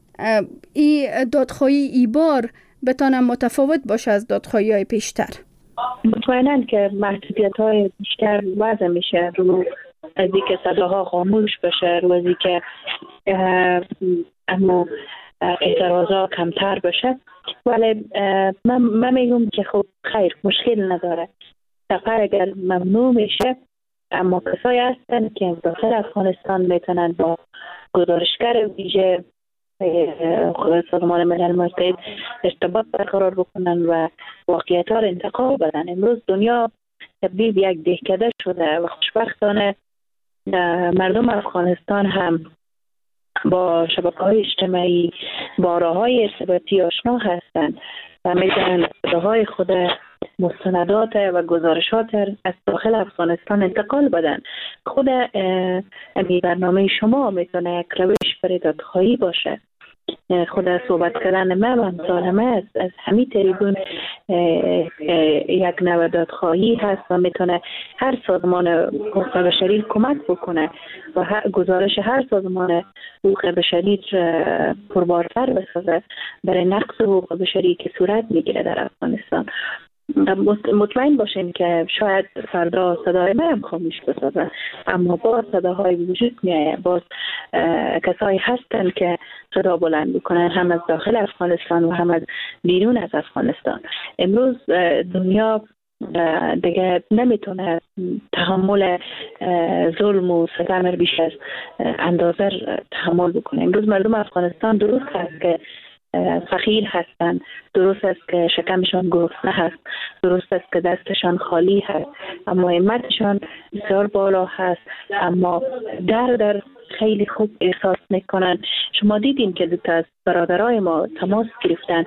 این دادخواهی ای بار بتونه متفاوت باشه از دادخواهی های پیشتر؟ مطمئناً که محدودیت های بیشتر وضع میشه رو از اینکه صداها خاموش بشه، رو از اینکه اما اعتراضا کمتر بشه. ولی من, من میگم که خب خیر مشکل نداره. سفر اگر ممنوع میشه اما کسایی هستن که داخل افغانستان میتونن با گزارشگر ویژه سازمان ملل متحد ارتباط برقرار بکنن و واقعیت ها را انتقال بدن. امروز دنیا تبدیل به یک دهکده شده و خوشبختانه مردم افغانستان هم با شبکه‌های اجتماعی با راه‌های ارتباطی آشنا هستند و میتونن صداهای خود، مستندات و گزارشات از داخل افغانستان انتقال بدن. خود امی برنامه شما میتونه یک روش برای دادخواهی باشه. خود صحبت کردن من و امثال ما از, از همین تریبون یک نوع دادخواهی هست و میتونه هر سازمان حقوق بشری کمک بکنه و هر گزارش هر سازمان حقوق بشری پربارتر بسازه برای نقض حقوق بشری که صورت میگیره در افغانستان. مطمئن باشین که شاید فردا صدای من هم خاموش بسازن، اما باز صداهای وجود میایه، باز کسایی هستن که صدا بلند بکنن، هم از داخل افغانستان و هم از بیرون از افغانستان. امروز دنیا دیگه نمیتونه تحمل ظلم و ستم بیش از اندازه تحمل بکنه. امروز مردم افغانستان درست هست که فقیر هستند، درست است که شکمشان گرسنه هست، درست است که دستشان خالی هست، اما همتشان بسیار بالا هست، اما در در خیلی خوب احساس میکنن. شما دیدین که دو تا از برادرای ما تماس گرفتن،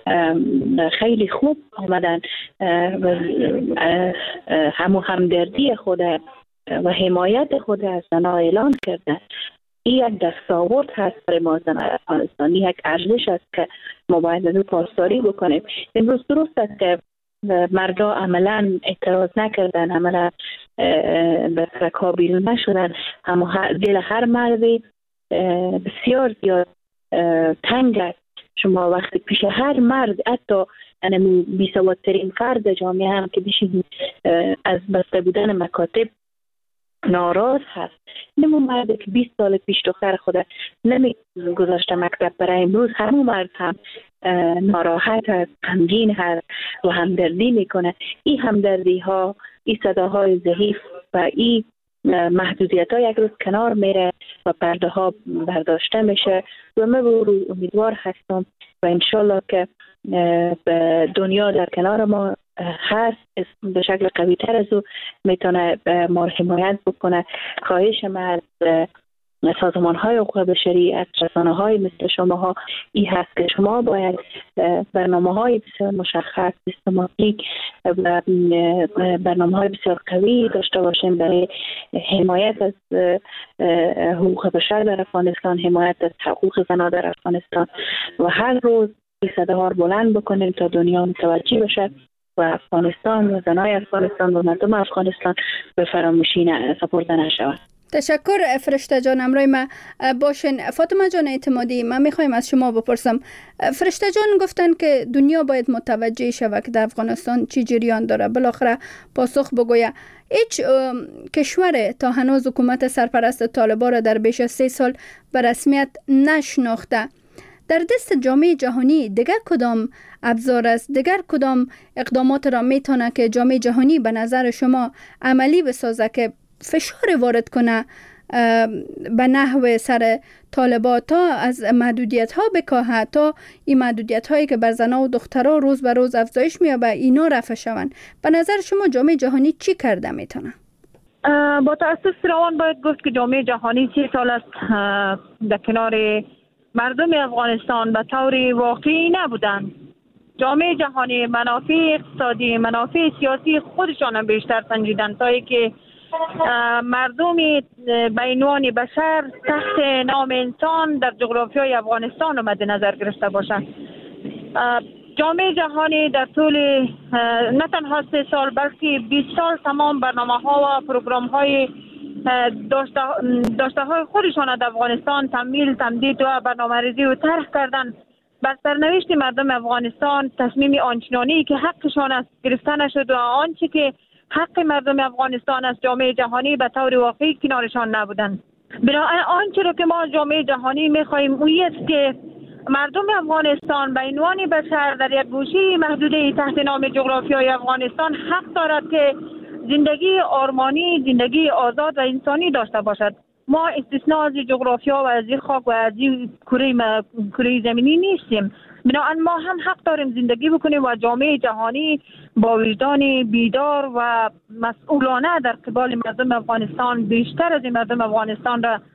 خیلی خوب آمدن و همو همدردی خود و حمایت خود از زنها اعلان کردن. این یک دستاورد هست برای ما زنان افغانستانی، یک ارزش است که ما باید از او پاسداری بکنیم. امروز درست است که مردا عملا اعتراض نکردن، عملا به سرکا بیرون نشدن، اما دل هر مردی بسیار زیاد تنگ است. شما وقتی پیش هر مرد، حتی یعنی بی‌سوادترین فرد جامعه هم که بشید از بسته بودن مکاتب ناراض هست، نمو مرد که بیست سال پیش دختر خود نمی گذاشته مکتب، برای امروز همون مرد هم ناراحت هست، غمگین هست و همدردی میکنه. این همدردی ها، این صداهای ضعیف و این محدودیت ها یک روز کنار میره و پرده ها برداشته میشه و من امیدوار هستم و انشالله که دنیا در کنار ما هست، به شکل قوی تر از او میتونه ما حمایت بکنه. خواهش من از سازمان های حقوق بشری، از رسانه های مثل شما ها این هست که شما باید برنامه های بسیار مشخص، سیستماتیک و برنامه های بسیار قوی داشته باشیم برای حمایت از حقوق بشر در افغانستان، حمایت از حقوق زنان در افغانستان و هر روز این صداها رو بلند بکنیم تا دنیا متوجه بشه و افغانستان و زنای افغانستان و مردم افغانستان به فراموشی سپرده نشود. تشکر فرشته جان، امروز ما باشین. فاطمه جان اعتمادی، من میخوایم از شما بپرسم. فرشته جان گفتن که دنیا باید متوجه شود که در افغانستان چی جریان داره، بالاخره پاسخ بگویه. هیچ کشور تا هنوز حکومت سرپرست طالبان را در بیش از سه سال به رسمیت نشناخته. در دست جامعه جهانی دیگر کدام ابزار است، دیگر کدام اقدامات را میتونه که جامعه جهانی به نظر شما عملی بسازه که فشار وارد کنه به نحو سر طالبان تا از محدودیت ها بکاهد، تا این محدودیت هایی که بر زنها و دخترها روز به روز افزایش می‌یابه اینا رفع شوند؟ به نظر شما جامعه جهانی چی کرده میتونه؟ با تاسف فراوان باید گفت که جامعه جهانی سی سال است در کنار مردم افغانستان به طور واقعی نبودند. جامعه جهانی منافع اقتصادی، منافع سیاسی خودشان هم بیشتر سنجیدند تا اینکه مردم به عنوان بشر تحت نام انسان در جغرافیای افغانستان مد نظر گرفته باشند. جامعه جهانی در طول نه تنها سه سال بلکه بیست سال تمام برنامه ها و پروگرام های داشته, داشته های خودشان در افغانستان تمویل، تمدید و برنامه ریزی و طرح کردن. بر سرنوشت مردم افغانستان تصمیم آنچنانی که حقشان است گرفته نشد و آنچه که حق مردم افغانستان از جامعه جهانی به طور واقعی کنارشان نبودند. بنابراین آنچه را که ما جامعه جهانی می‌خواهیم اویی است که مردم افغانستان به عنوان بشر در یک گوشه محدوده تحت نام جغرافیای افغانستان حق دارد که زندگی آرمانی، زندگی آزاد و انسانی داشته باشد. ما استثناء از جغرافیا و از خاک و از کره کره زمینی نیستیم. بنابراین ما هم حق داریم زندگی بکنیم و جامعه جهانی با وجدان بیدار و مسئولانه در قبال مردم افغانستان بیشتر از مردم افغانستان را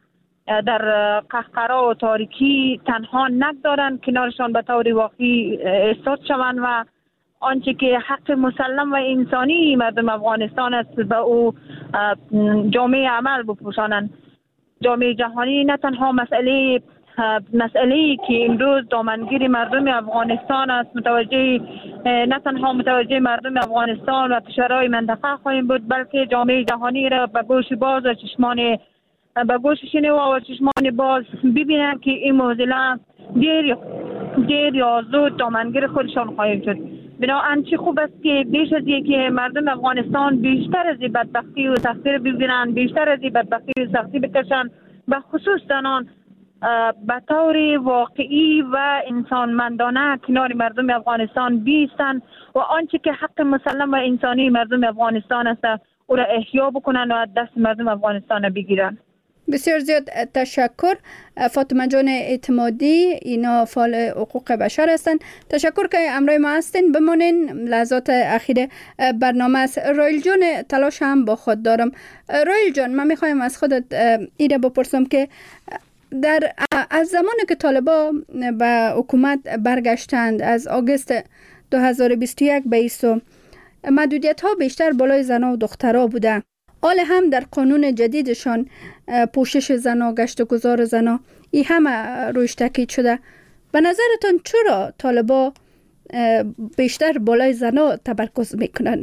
در قهقرا و تاریکی تنها نگذارند، کنارشان به طور واقعی ایستاد شوند و آنچه که حق مسلم و انسانی مردم افغانستان است به او جامعه عمل بپوشانند. جامعه جهانی نه تنها مسئله مسئله که امروز دامنگیر مردم افغانستان است متوجه نه تنها متوجه مردم افغانستان و کشورهای منطقه خواهیم بود، بلکه جامعه جهانی را به گوش باز و چشمان به گوش شنوا و چشمان باز ببینند که این معضله دیر دیر یا زود دامنگیر خودشان خواهیم شد. بنابراین چه خوب است که بیش از یکی مردم افغانستان بیشتر از بدبختی و سختی را ببینند، بیشتر از بدبختی و سختی بکشند، به خصوص زنان به طور واقعی و انسانمندانه کنار مردم افغانستان بیستند و آنچه که حق مسلم و انسانی مردم افغانستان است او را احیا بکنند و از دست مردم افغانستان بگیرند. بسیار زیاد تشکر. فاطمه جان اعتمادی، اینا فعال حقوق بشر هستند. تشکر که امروز ما هستین. بمانین، لحظات اخیر برنامه است. رایل جان تلاش هم با خود دارم. رایل جان، من میخوایم از خودت ایره بپرسم که در از زمانی که طالبا به حکومت برگشتند از آگوست دو هزار و بیست و یک به ایسو، محدودیت ها بیشتر بالای زنها و دخترها بوده. حال هم در قانون جدیدشان پوشش زنها، گشت و گذار زنها، این همه رویش تاکید شده. به نظرتان چرا طالبا بیشتر بالای زنها تمرکز میکنن؟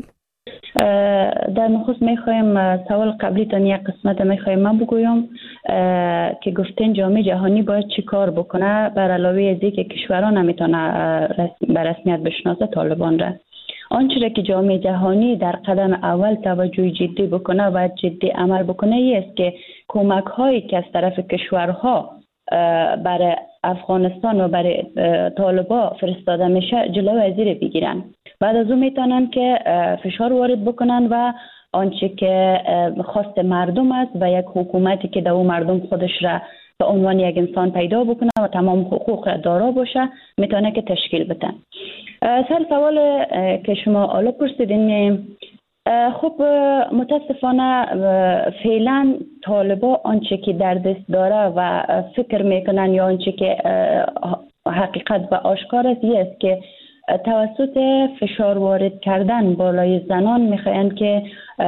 در نخست میخوایم سوال قبلیتان یک قسمت میخوایم من بگویم که گفتین جامعه جهانی باید چی کار بکنه بر علاوه از اینکه کشورها نمیتونه به رسمیت بشناسه طالبان را. آنچه که جامعه جهانی در قدم اول توجه جدی بکنه و جدی عمل بکنه ای است که کمک هایی که از طرف کشورها برای افغانستان و برای طالبا فرستاده میشه جلوی از این بگیرن. بعد از اون میتونن که فشار وارد بکنن و آنچه که خواست مردم است و یک حکومتی که در اون مردم خودش را به عنوان یک انسان پیدا بکنه و تمام حقوق را دارا باشه میتونه که تشکیل بدن. سر سوال که شما حالا پرسیدین، خب متاسفانه فعلا طالبا آنچه که در دست داره و فکر میکنن یا آنچه که حقیقت و آشکار است این است که توسط فشار وارد کردن بالای زنان میخواین که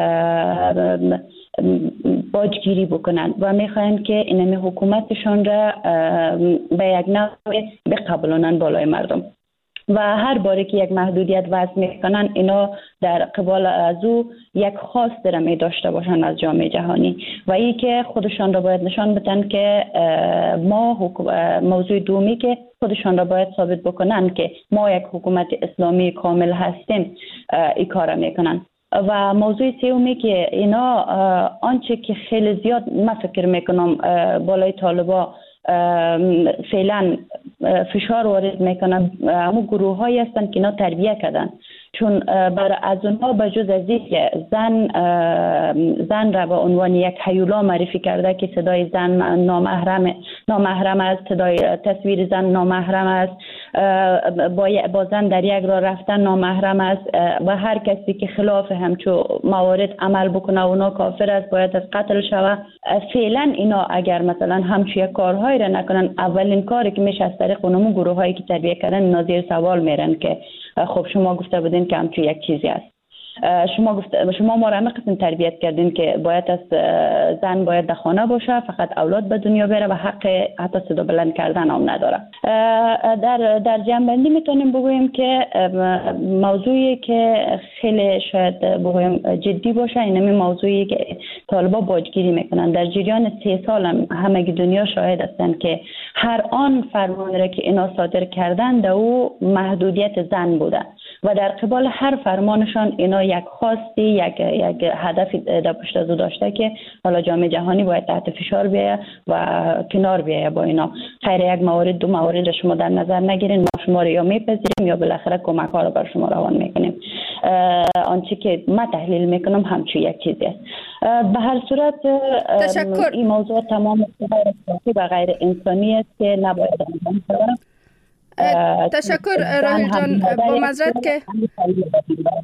باجگیری بکنن و میخواین که اینمی حکومتشان را به یک نوع بقبولانن بالای مردم و هر باری که یک محدودیت وضع میکنن اینا در قبال از او یک خواست را می داشته باشن از جامعه جهانی و ای که خودشان را باید نشان بدن که ما موضوع دومی که خودشان را باید ثابت بکنن که ما یک حکومت اسلامی کامل هستیم ای کار میکنن. و موضوع سومی که اینا آنچه که خیلی زیاد من فکر میکنم بالای طالبا فعلا فشار وارد میکنن همون گروه هایی هستن که اینا تربیه کردن، چون برای از اونها بجز از این که زن زن را به عنوان یک هیولا معرفی کرده که صدای زن نامحرم نامحرم است، صدای تصویر زن نامحرم است، با با زن در یک راه رفتن نامحرم است و هر کسی که خلاف همچو موارد عمل بکنه اونا کافر است، باید از قتل شود. فعلا اینا اگر مثلا همچو یک کارهایی را نکنن، اولین کاری که میشه از طریق اونمون گروه هایی که تربیه کردن اینا زیر سوال میرن که خب شما گفته بودین که همچون یک چیزی است، شما گفت شما ما را همه قسم تربیت کردین که باید از زن باید در خانه باشه، فقط اولاد به دنیا بره و حق حتی صدا بلند کردن هم نداره. در در جنبندی میتونیم بگوییم که موضوعی که خیلی شاید بگوییم جدی باشه اینمی موضوعی که طالبا باجگیری میکنن. در جریان سه سال هم همه دنیا شاهد هستن که هر آن فرمان را که اینا صادر کردن در او محدودیت زن بوده و در قبال هر فرمانشان اینا یک خواستی یک یک هدفی در پشت از داشته که حالا جامعه جهانی باید تحت فشار بیاید و کنار بیاید با اینا. خیر یک موارد دو موارد شما در نظر نگیرین، ما شما رو یا میپذیریم یا بالاخره کمک ها رو بر شما روان میکنیم. آنچه که من تحلیل میکنم همچون یک چیزی است. به هر صورت تشکر. این موضوع تمام و غیر انسانی است که نباید انجام شود. تشکر راهیل جان. با معذرت که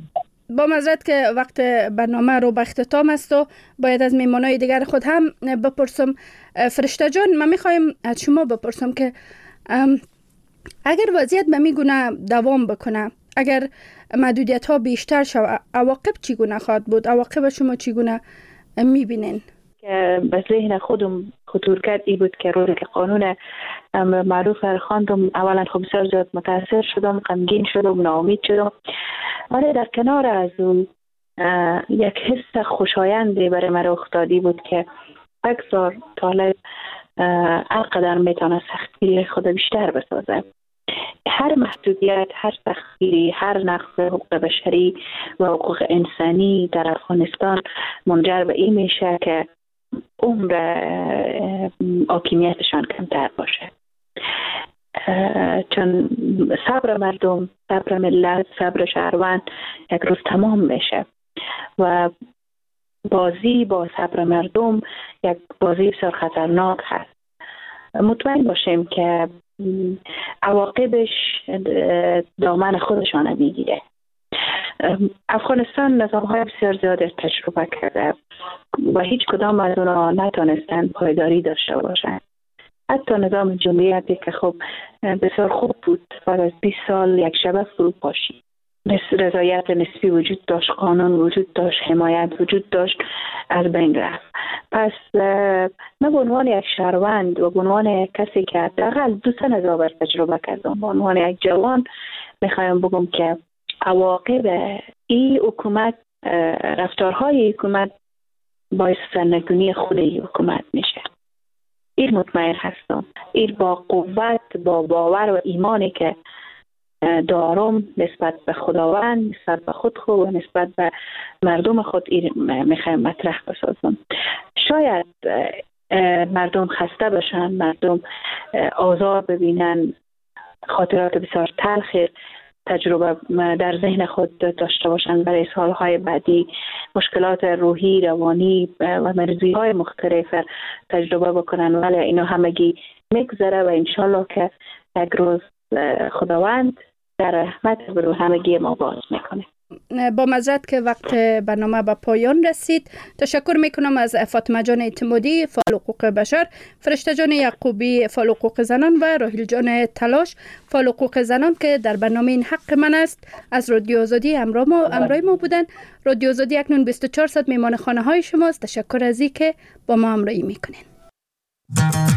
با معذرت که وقت برنامه رو به اختتام است و باید از میمانای دیگر خود هم بپرسم. فرشته جان، من میخوایم از شما بپرسم که اگر وضعیت به میگونه دوام بکنه، اگر محدودیت ها بیشتر شود، عواقب چگونه خواهد بود؟ عواقب شما چگونه میبینین؟ که به ذهن خودم خطور کرد ای بود که روزی که قانون معروف را خواندم، اولا خب بسیار زیاد متاثر شدم، غمگین شدم، ناامید شدم، ولی در کنار از اون یک حس خوشایندی برای من افتادی بود که بگذار طالب هرقدر میتونه سختگیری خود بیشتر بسازه. هر محدودیت، هر سختگیری، هر نقض حقوق بشری و حقوق انسانی در افغانستان منجر به این میشه که عمر حاکمیتشان کمتر باشه. چون صبر مردم، صبر ملت، صبر شهروند یک روز تمام میشه و بازی با صبر مردم یک بازی بسیار خطرناک هست. مطمئن باشیم که عواقبش دامن خودشان میگیره. افغانستان نظام‌های بسیار زیاد تجربه کرده و هیچ کدام از اونها نتونستن پایداری داشته باشند. حتی نظام جمهوریتی که خب بسیار خوب بود بعد از بیست سال یک شبه فرو پاشید. رضایت نسبی وجود داشت، قانون وجود داشت، حمایت وجود داشت، از بین رفت. پس من به عنوان یک شهروند و به عنوان کسی که حداقل دو سه نظام تجربه کردم، به عنوان یک جوان میخوایم بگم که عواقب این حکومت، رفتارهای حکومت باعث سرنگونی خود این حکومت میشه. این مطمئن هستم. این با قوت، با باور و ایمانی که دارم نسبت به خداوند، نسبت به خود خود و نسبت به مردم خود میخوایم مطرح بسازم. شاید مردم خسته بشن، مردم آزار ببینن، خاطرات بسیار تلخ تجربه در ذهن خود داشته باشن برای سالهای بعدی، مشکلات روحی، روانی و مرزی های مختلف تجربه بکنن، ولی اینو همگی میگذره و انشالله که یک روز خداوند در رحمت برو همگی ما باز میکنه. با معذرت که وقت برنامه به پایان رسید، تشکر میکنم از فاطمه جان اعتمادی فعال حقوق بشر، فرشته جان یعقوبی فعال حقوق زنان و راهیل جان تلاش فعال حقوق زنان که در برنامه این حق من است از رادیو آزادی همراه ما همراه ما بودن. رادیو آزادی اکنون بیست و چهار ساعت میمان خانه های شماست. تشکر از اینکه با ما همراهی میکنین.